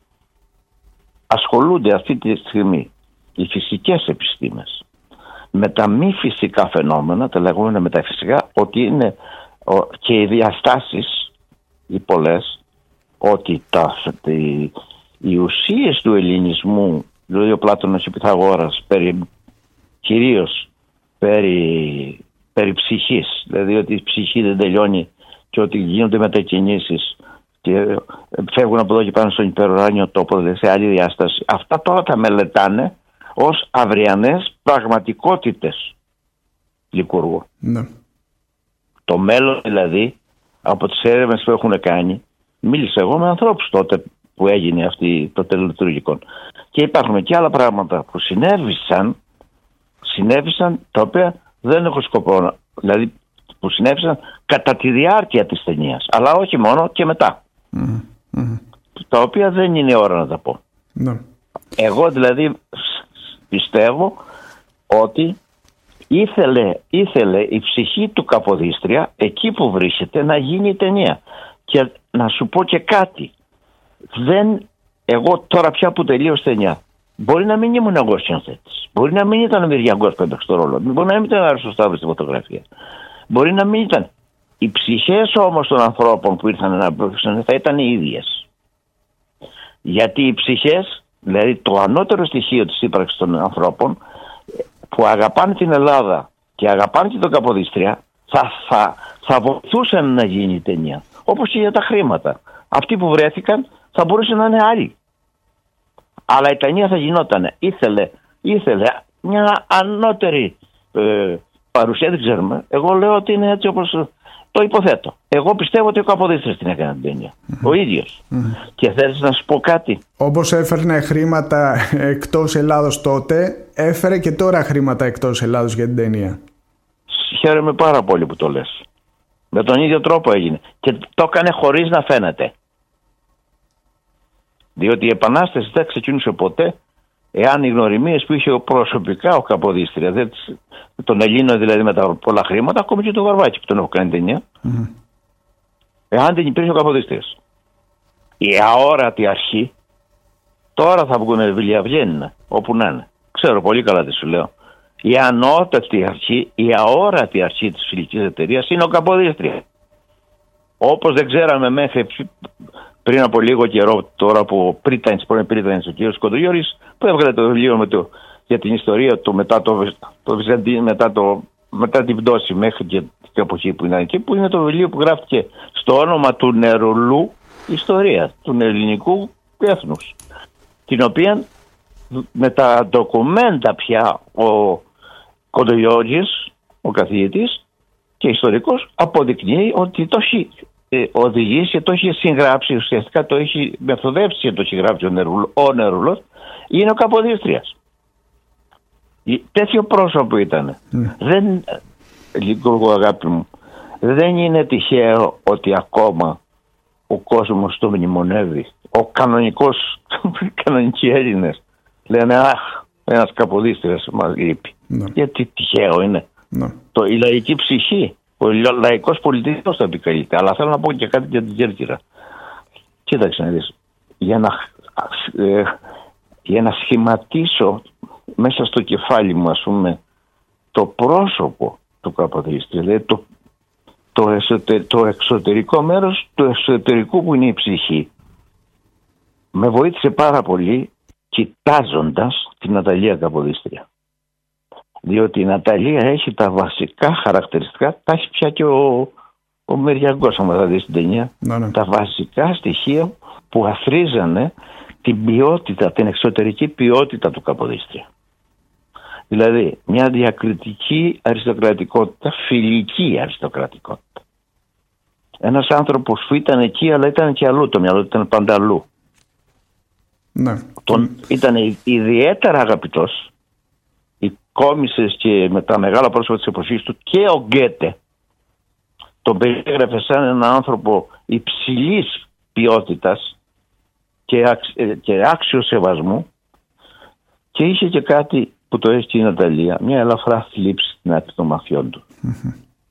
ασχολούνται αυτή τη στιγμή, οι φυσικές επιστήμες, με τα μη φυσικά φαινόμενα, τα λεγόμενα μεταφυσικά, ότι είναι και οι διαστάσεις, οι πολλές, ότι τα, οι, οι ουσίες του ελληνισμού, δηλαδή ο Πλάτωνας και ο Πυθαγόρας, περί, κυρίως περί, περί ψυχής, δηλαδή ότι η ψυχή δεν τελειώνει και ότι γίνονται μετακινήσεις και φεύγουν από εδώ και πάνε στον υπερουράνιο τόπο, δηλαδή σε άλλη διάσταση. Αυτά τώρα τα μελετάνε ως αυριανές πραγματικότητες, Λικούργο. Ναι. Το μέλλον δηλαδή, από τις έρευνες που έχουν κάνει, μίλησα εγώ με ανθρώπους τότε που έγινε αυτή το τελετουργικό. Και υπάρχουν και άλλα πράγματα που συνέβησαν, συνέβησαν τα οποία δεν έχω σκοπό, δηλαδή που συνέβησαν κατά τη διάρκεια της ταινίας, αλλά όχι μόνο, και μετά. Mm-hmm. Mm-hmm. Τα οποία δεν είναι ώρα να τα πω. Mm-hmm. Εγώ δηλαδή πιστεύω ότι ήθελε, ήθελε η ψυχή του Καποδίστρια, εκεί που βρίσκεται, να γίνει η ταινία. Και να σου πω και κάτι. Δεν, εγώ τώρα πια που τελείωσε ταινία, μπορεί να μην ήμουν εγώ σκηνοθέτης. Μπορεί να μην ήταν ο Μυριαγκός που έπαιξε το ρόλο. Μπορεί να μην ήταν ο Αριστοσταύρος στη φωτογραφία. Μπορεί να μην ήταν. Οι ψυχές όμως των ανθρώπων που ήρθαν να παίξουν θα ήταν οι ίδιες. Γιατί οι ψυχές, δηλαδή το ανώτερο στοιχείο της ύπαρξης των ανθρώπων, που αγαπάνε την Ελλάδα και αγαπάνε και τον Καποδίστρια, θα, θα, θα βοηθούσαν να γίνει η ταινία. Όπως και για τα χρήματα. Αυτοί που βρέθηκαν θα μπορούσαν να είναι άλλοι. Αλλά η ταινία θα γινόταν. Ήθελε, ήθελε μια ανώτερη ε, παρουσία, δεν ξέρουμε. Εγώ λέω ότι είναι έτσι όπως το υποθέτω. Εγώ πιστεύω ότι ο Καποδίστριας την έκανε την ταινία. Mm-hmm. Ο ίδιος. Mm-hmm. Και θέλεις να σου πω κάτι. Όπως έφερνε χρήματα εκτός Ελλάδος τότε, έφερε και τώρα χρήματα εκτός Ελλάδος για την ταινία. Χαίρομαι πάρα πολύ που το λες. Με τον ίδιο τρόπο έγινε. Και το έκανε χωρίς να φαίνεται. Διότι η Επανάσταση δεν ξεκίνησε ποτέ εάν οι γνωριμίες που είχε προσωπικά ο Καποδίστρια, δεν, τον Ελλήνο δηλαδή με τα πολλά χρήματα, ακόμη και τον Βαρβάκη που τον έχω κάνει ταινία, mm-hmm. εάν δεν υπήρχε ο Καποδίστριας. Η αόρατη αρχή, τώρα θα βγουν βιβλία, βγαίνουν όπου να είναι. Ξέρω πολύ καλά τι σου λέω. Η ανώτατη αρχή, η αόρατη αρχή της φιλικής εταιρείας είναι ο Καποδίστρια. Όπως δεν ξέραμε μέχρι πριν από λίγο καιρό, τώρα που πρίτανης, πρώην πρίτανης ο κ. Κοντογιώρης, που έβγαλε το βιβλίο με το, για την ιστορία του μετά, το, το Βυζαντί, μετά, το, μετά την πτώση μέχρι και την εποχή που είναι εκεί, που είναι το βιβλίο που γράφτηκε στο όνομα του Νερουλού ιστορία, του ελληνικού έθνους, την οποία με τα ντοκουμέντα πια ο Κοντογιώρης, ο καθηγητής και ιστορικός, αποδεικνύει ότι το έχει οδηγήσει και το έχει συγγράψει, ουσιαστικά το έχει μεθοδεύσει και το έχει γράψει ο, Νερουλ, ο Νερουλός, είναι ο Καποδίστριας. Τέτοιο πρόσωπο ήταν. Mm. Δεν, λίγο αγάπη μου, δεν είναι τυχαίο ότι ακόμα ο κόσμος το μνημονεύει. Ο κανονικός, οι κανονικοί Έλληνες λένε αχ, ένας Καποδίστριας μας λείπει. Mm. Γιατί τυχαίο είναι. Mm. Το, η λαϊκή ψυχή, ο λαϊκός πολιτισμός θα επικαλείται. Αλλά θέλω να πω και κάτι για την Κέρκυρα. Κοίταξε να δεις. Για να, ε, για να σχηματίσω μέσα στο κεφάλι μου, ας πούμε, το πρόσωπο του Καποδίστρια, δηλαδή το, το, εσωτε, το εξωτερικό μέρος του εσωτερικού που είναι η ψυχή. Με βοήθησε πάρα πολύ κοιτάζοντας την Ναταλία Καποδίστρια. Διότι η Ναταλία έχει τα βασικά χαρακτηριστικά, τα έχει πια και ο, ο Μεριακός, άμα θα δεις στην ταινία, ναι, ναι. τα βασικά στοιχεία που αθρίζανε την ποιότητα, την εξωτερική ποιότητα του Καποδίστρια. Δηλαδή μια διακριτική αριστοκρατικότητα, φιλική αριστοκρατικότητα. Ένας άνθρωπος που ήταν εκεί αλλά ήταν και αλλού, το μυαλό ήταν πάντα αλλού. Ναι. Τον, ήταν ιδιαίτερα αγαπητός, οι κόμισες και με τα μεγάλα πρόσωπα της εποχής του και ο Γκέτε τον περίγραφε σαν έναν άνθρωπο υψηλής ποιότητας και, αξ, και άξιο σεβασμού, και είχε και κάτι που το έχει και η Ναταλία, μια ελαφρά θλίψη στην άκρη των μαθιών του. Mm-hmm.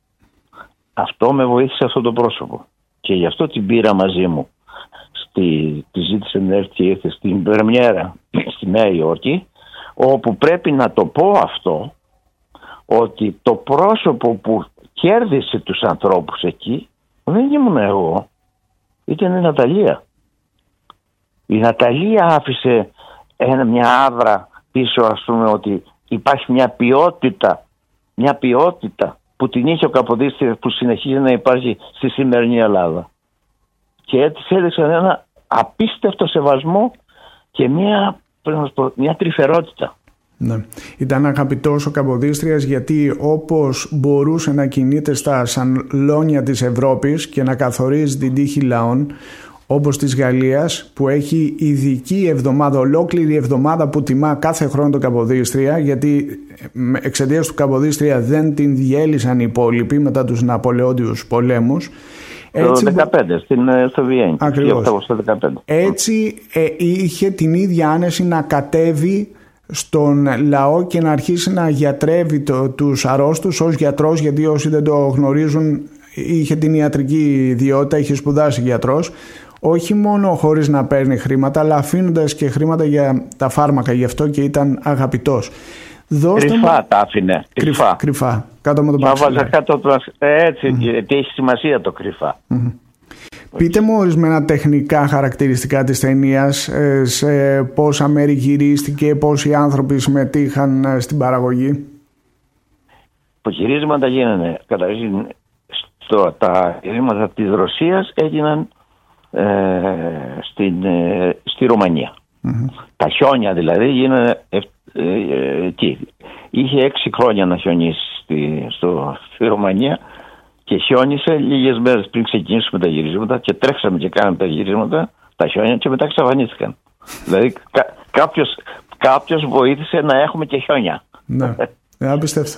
Αυτό με βοήθησε αυτό το πρόσωπο και γι' αυτό την πήρα μαζί μου. Στη, τη ζήτησε να έρθει και ήρθε στην πρεμιέρα στη Νέα Υόρκη, όπου πρέπει να το πω αυτό, ότι το πρόσωπο που κέρδισε τους ανθρώπους εκεί δεν ήμουν εγώ, ήταν η Ναταλία. Η Ναταλία άφησε ένα, μια άδρα πίσω, ας πούμε, ότι υπάρχει μια ποιότητα, μια ποιότητα που την είχε ο Καποδίστριας, που συνεχίζει να υπάρχει στη σημερινή Ελλάδα. Και έτσι έδειξαν ένα απίστευτο σεβασμό και μια, μια τρυφερότητα. Ναι. Ήταν αγαπητός ο Καποδίστριας, γιατί όπως μπορούσε να κινείται στα σαλόνια της Ευρώπης και να καθορίζει την τύχη λαών, όπως της Γαλλίας, που έχει ειδική εβδομάδα, ολόκληρη εβδομάδα που τιμά κάθε χρόνο το Καποδίστρια, γιατί εξαιτίας του Καποδίστρια δεν την διέλυσαν οι υπόλοιποι μετά τους Ναπολεόντιους πολέμους. Το δεκαπέντε στην, στο Βιέννη. Ακριβώς. Έτσι ε, είχε την ίδια άνεση να κατέβει στον λαό και να αρχίσει να γιατρεύει το, τους αρρώστους ως γιατρός, γιατί όσοι δεν το γνωρίζουν, είχε την ιατρική ιδιότητα, είχε σπουδάσει γιατρός, όχι μόνο χωρίς να παίρνει χρήματα, αλλά αφήνοντας και χρήματα για τα φάρμακα, γι' αυτό και ήταν αγαπητός. Δώστε κρυφά μου... τα άφηνε. Κρυφά. κρυφά. Κάτω με το παξιλάρι. Έτσι, mm-hmm. γιατί έχει σημασία το κρυφά. Mm-hmm. Πείτε μου ορισμένα τεχνικά χαρακτηριστικά της ταινίας, σε πόσα μέρη γυρίστηκε, πόσοι άνθρωποι συμμετείχαν στην παραγωγή. Τα γυρίσματα γίνανε, καταρχήν, στο, τα γυρίσματα της Ρωσίας έγιναν ε, στην, ε, στη Ρουμανία. Mm-hmm. Τα χιόνια δηλαδή γίνανε ε, ε, εκεί. Είχε έξι χρόνια να χιονίσει στη, στο, στη Ρουμανία και χιόνισε λίγες μέρες πριν ξεκινήσουμε τα γυρίσματα και τρέξαμε και κάναμε τα γυρίσματα, τα χιόνια, και μετά εξαφανίστηκαν. Δηλαδή κα, κάποιος, κάποιος βοήθησε να έχουμε και χιόνια. Ναι, απίστευτο.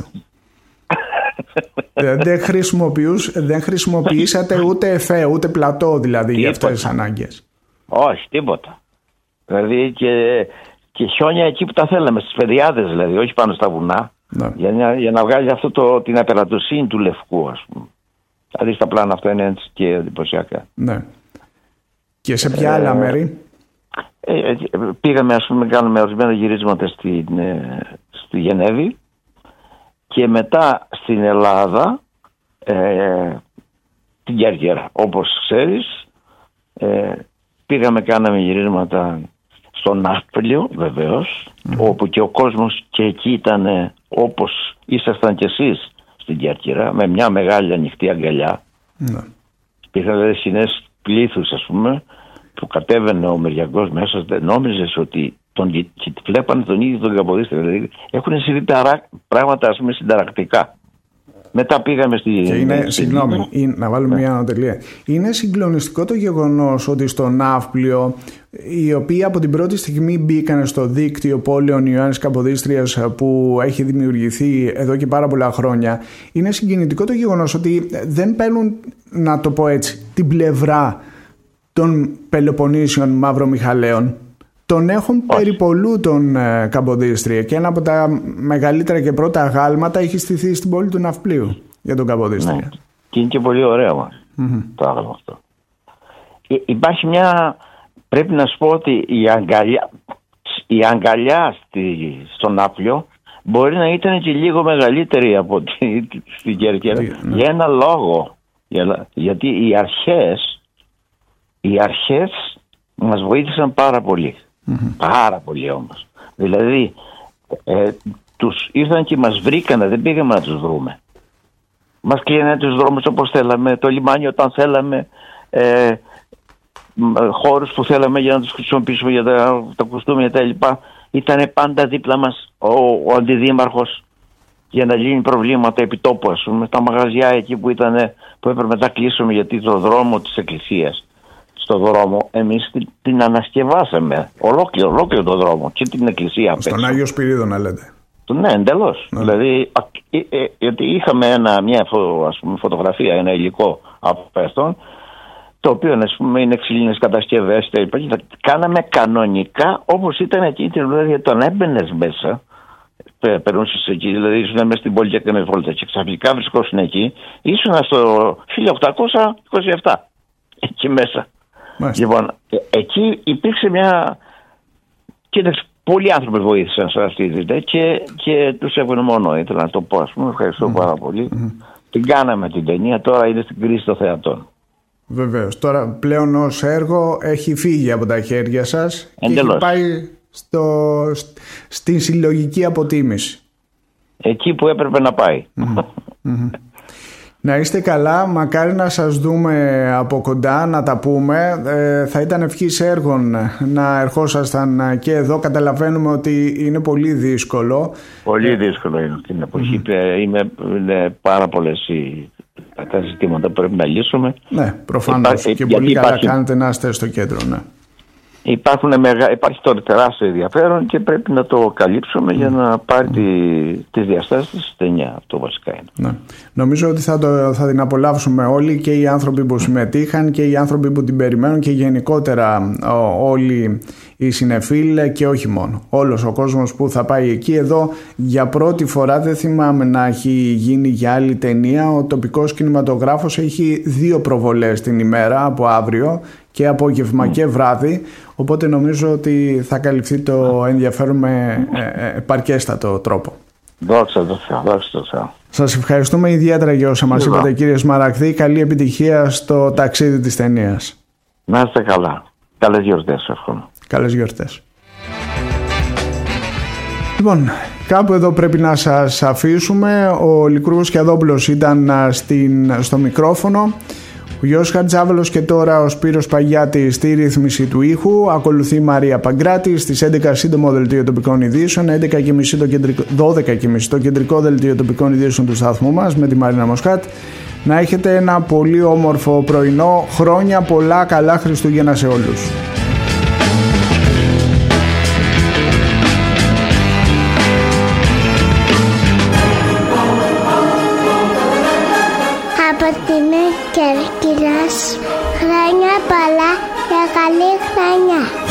δεν, δεν χρησιμοποιήσατε ούτε εφέ, ούτε πλατό δηλαδή τίποτα. Για αυτές τις ανάγκες. Όχι, τίποτα. Δηλαδή και, και χιόνια εκεί που τα θέλαμε, στις πεδιάδες δηλαδή, όχι πάνω στα βουνά. Ναι. Για, για να βγάλει αυτό το, την απερατοσύνη του λευκού, ας πούμε. Δηλαδή στα πλάνα αυτό είναι έτσι και εντυπωσιακά. Ναι. Και σε ποια άλλα ε, μέρη? Ε, ε, πήγαμε, ας πούμε, κάνουμε ορισμένα γυρίσματα στην, ε, στη Γενέβη και μετά στην Ελλάδα, ε, την Κέρκυρα. Όπως ξέρεις, ε, πήγαμε, κάναμε γυρίσματα στον Ναύπλιο βεβαίως, mm. όπου και ο κόσμος και εκεί ήταν ε, όπως ήσασταν κι εσείς στην Κέρκυρα, με μια μεγάλη ανοιχτή αγκαλιά. Mm. Υπήρχαν δηλαδή σκηνές πλήθους, ας πούμε, που κατέβαινε ο Μεριακός μέσα, δεν νόμιζες ότι τον βλέπανε τον ίδιο τον Καποδίστρια. Δηλαδή έχουν συμβεί πράγματα, ας πούμε, συνταρακτικά. Μετά πήγαμε στη... Και είναι, στη... συγγνώμη, είναι, να βάλουμε ναι. μια ανατελεία. Είναι συγκλονιστικό το γεγονός ότι στο Ναύπλιο, οι οποίοι από την πρώτη στιγμή μπήκαν στο δίκτυο πόλεων Ιωάννης Καποδίστριας που έχει δημιουργηθεί εδώ και πάρα πολλά χρόνια, είναι συγκινητικό το γεγονός ότι δεν παίρνουν, να το πω έτσι, την πλευρά των Πελοποννήσιων Μαυρομιχαλαίων. Τον έχουν περιπολού τον ε, Καποδίστρια, και ένα από τα μεγαλύτερα και πρώτα γάλματα έχει στηθεί στην πόλη του Ναυπλίου για τον Καποδίστρια. Ναι. Και είναι και πολύ ωραίο mm-hmm. το άγαλμα αυτό. Υ- υπάρχει μια, πρέπει να σου πω ότι η αγκαλιά, η αγκαλιά στη, στο Ναύπλιο μπορεί να ήταν και λίγο μεγαλύτερη από τη, στην Κέρκυρα, ναι. για ένα λόγο. Γιατί οι αρχές, οι αρχές μας βοήθησαν πάρα πολύ. Mm-hmm. Πάρα πολύ όμως. Δηλαδή, ε, τους ήρθαν και μας βρήκανε, δεν πήγαμε να τους βρούμε. Μας κλείνανε τους δρόμους όπως θέλαμε, το λιμάνι όταν θέλαμε, ε, χώρους που θέλαμε για να τους χρησιμοποιήσουμε για τα, τα κουστούμια τα λοιπά. Ήτανε πάντα δίπλα μας ο, ο αντιδήμαρχος για να λύνει προβλήματα επιτόπου, ας πούμε, στα μαγαζιά εκεί που, ήτανε, που έπρεπε να τα κλείσουμε γιατί το δρόμο της εκκλησίας, στο δρόμο, εμείς την, την ανασκευάσαμε ολόκληρο, ολόκληρο το δρόμο και την εκκλησία. Στον πέξω. Άγιο Σπυρίδο να λέτε. Ναι, εντελώς. Ναι. Δηλαδή, ε, ε, γιατί είχαμε ένα, μια φω, ας πούμε, φωτογραφία, ένα υλικό από αυτόν, το οποίο, ας πούμε, είναι ξύλινες κατασκευές και κάναμε κανονικά όπως ήταν εκείνη την ώρα, γιατί τον έμπαινες μέσα, περνούσες εκεί, δηλαδή ήσουν μέσα στην πόλη και έκανες βόλτα και ξαφνικά βρισκόσουν εκεί, ήσουν στο χίλια οκτακόσια είκοσι επτά, εκεί μέσα. Μάλιστα. Λοιπόν, ε, εκεί υπήρξε μια... Κοίταξε, πολλοί άνθρωποι βοήθησαν σε αυτή τη δουλειά και, και τους ευγνωμονώ, ήθελα να το πω, ας πούμε, ευχαριστώ mm. πάρα πολύ. Mm. Την κάναμε την ταινία, τώρα είναι στην κρίση των θεατών. Βεβαίως, τώρα πλέον ως έργο έχει φύγει από τα χέρια σας. Εντελώς. Και έχει πάει στο, στην συλλογική αποτίμηση. Εκεί που έπρεπε να πάει. Mm-hmm. Mm-hmm. Να είστε καλά, μακάρι να σας δούμε από κοντά, να τα πούμε. Ε, θα ήταν ευχής έργων να ερχόσασταν και εδώ. Καταλαβαίνουμε ότι είναι πολύ δύσκολο. Πολύ δύσκολο είναι την εποχή. Mm-hmm. Είναι, είναι πάρα πολλές οι, τα ζητήματα που πρέπει να λύσουμε. Ναι, προφανώς. Υπά, και πολύ καλά υπάρχει... κάνετε να είστε στο κέντρο, ναι. Υπάρχουν μεγα... Υπάρχει τώρα τεράστιο ενδιαφέρον και πρέπει να το καλύψουμε mm. για να πάρει mm. τη... τις διαστάσεις της ταινία. Αυτό βασικά είναι. Ναι. Νομίζω ότι θα, το... θα την απολαύσουμε όλοι, και οι άνθρωποι που συμμετείχαν και οι άνθρωποι που την περιμένουν και γενικότερα ό, όλοι οι συνεφίλ και όχι μόνο. Όλος ο κόσμος που θα πάει εκεί. Εδώ για πρώτη φορά, δεν θυμάμαι να έχει γίνει για άλλη ταινία, ο τοπικός κινηματογράφος έχει δύο προβολές την ημέρα από αύριο, και απόγευμα mm. και βράδυ, οπότε νομίζω ότι θα καλυφθεί το ενδιαφέρον με επαρκέστατο τρόπο. Δόξα τω Θεώ, δόξα τω Θεώ. Σας ευχαριστούμε ιδιαίτερα για όσα μας είπατε, κύριε Σμαραγδί. Καλή επιτυχία στο ταξίδι της ταινίας. Να είστε καλά. Καλές γιορτές, εύχομαι. Καλές γιορτές. Λοιπόν, κάπου εδώ πρέπει να σας αφήσουμε. Ο Λικούργος Κιαδόπουλος ήταν στην, στο μικρόφωνο. Ο Γιώργος Χατζάβελος και τώρα ο Σπύρος Παγιάτης στη ρύθμιση του ήχου. Ακολουθεί η Μαρία Παγκράτη. Στις έντεκα σύντομο δελτίο τοπικών ειδήσεων, έντεκα και μισή το κεντρικό, δώδεκα και μισή το κεντρικό δελτίο τοπικών ειδήσεων του σταθμού μας με τη Μαρίνα Μοσχάτ. Να έχετε ένα πολύ όμορφο πρωινό. Χρόνια πολλά, καλά Χριστούγεννα σε όλους. Από την Κέρκυρας, χρόνια πολλά και καλή χρονιά.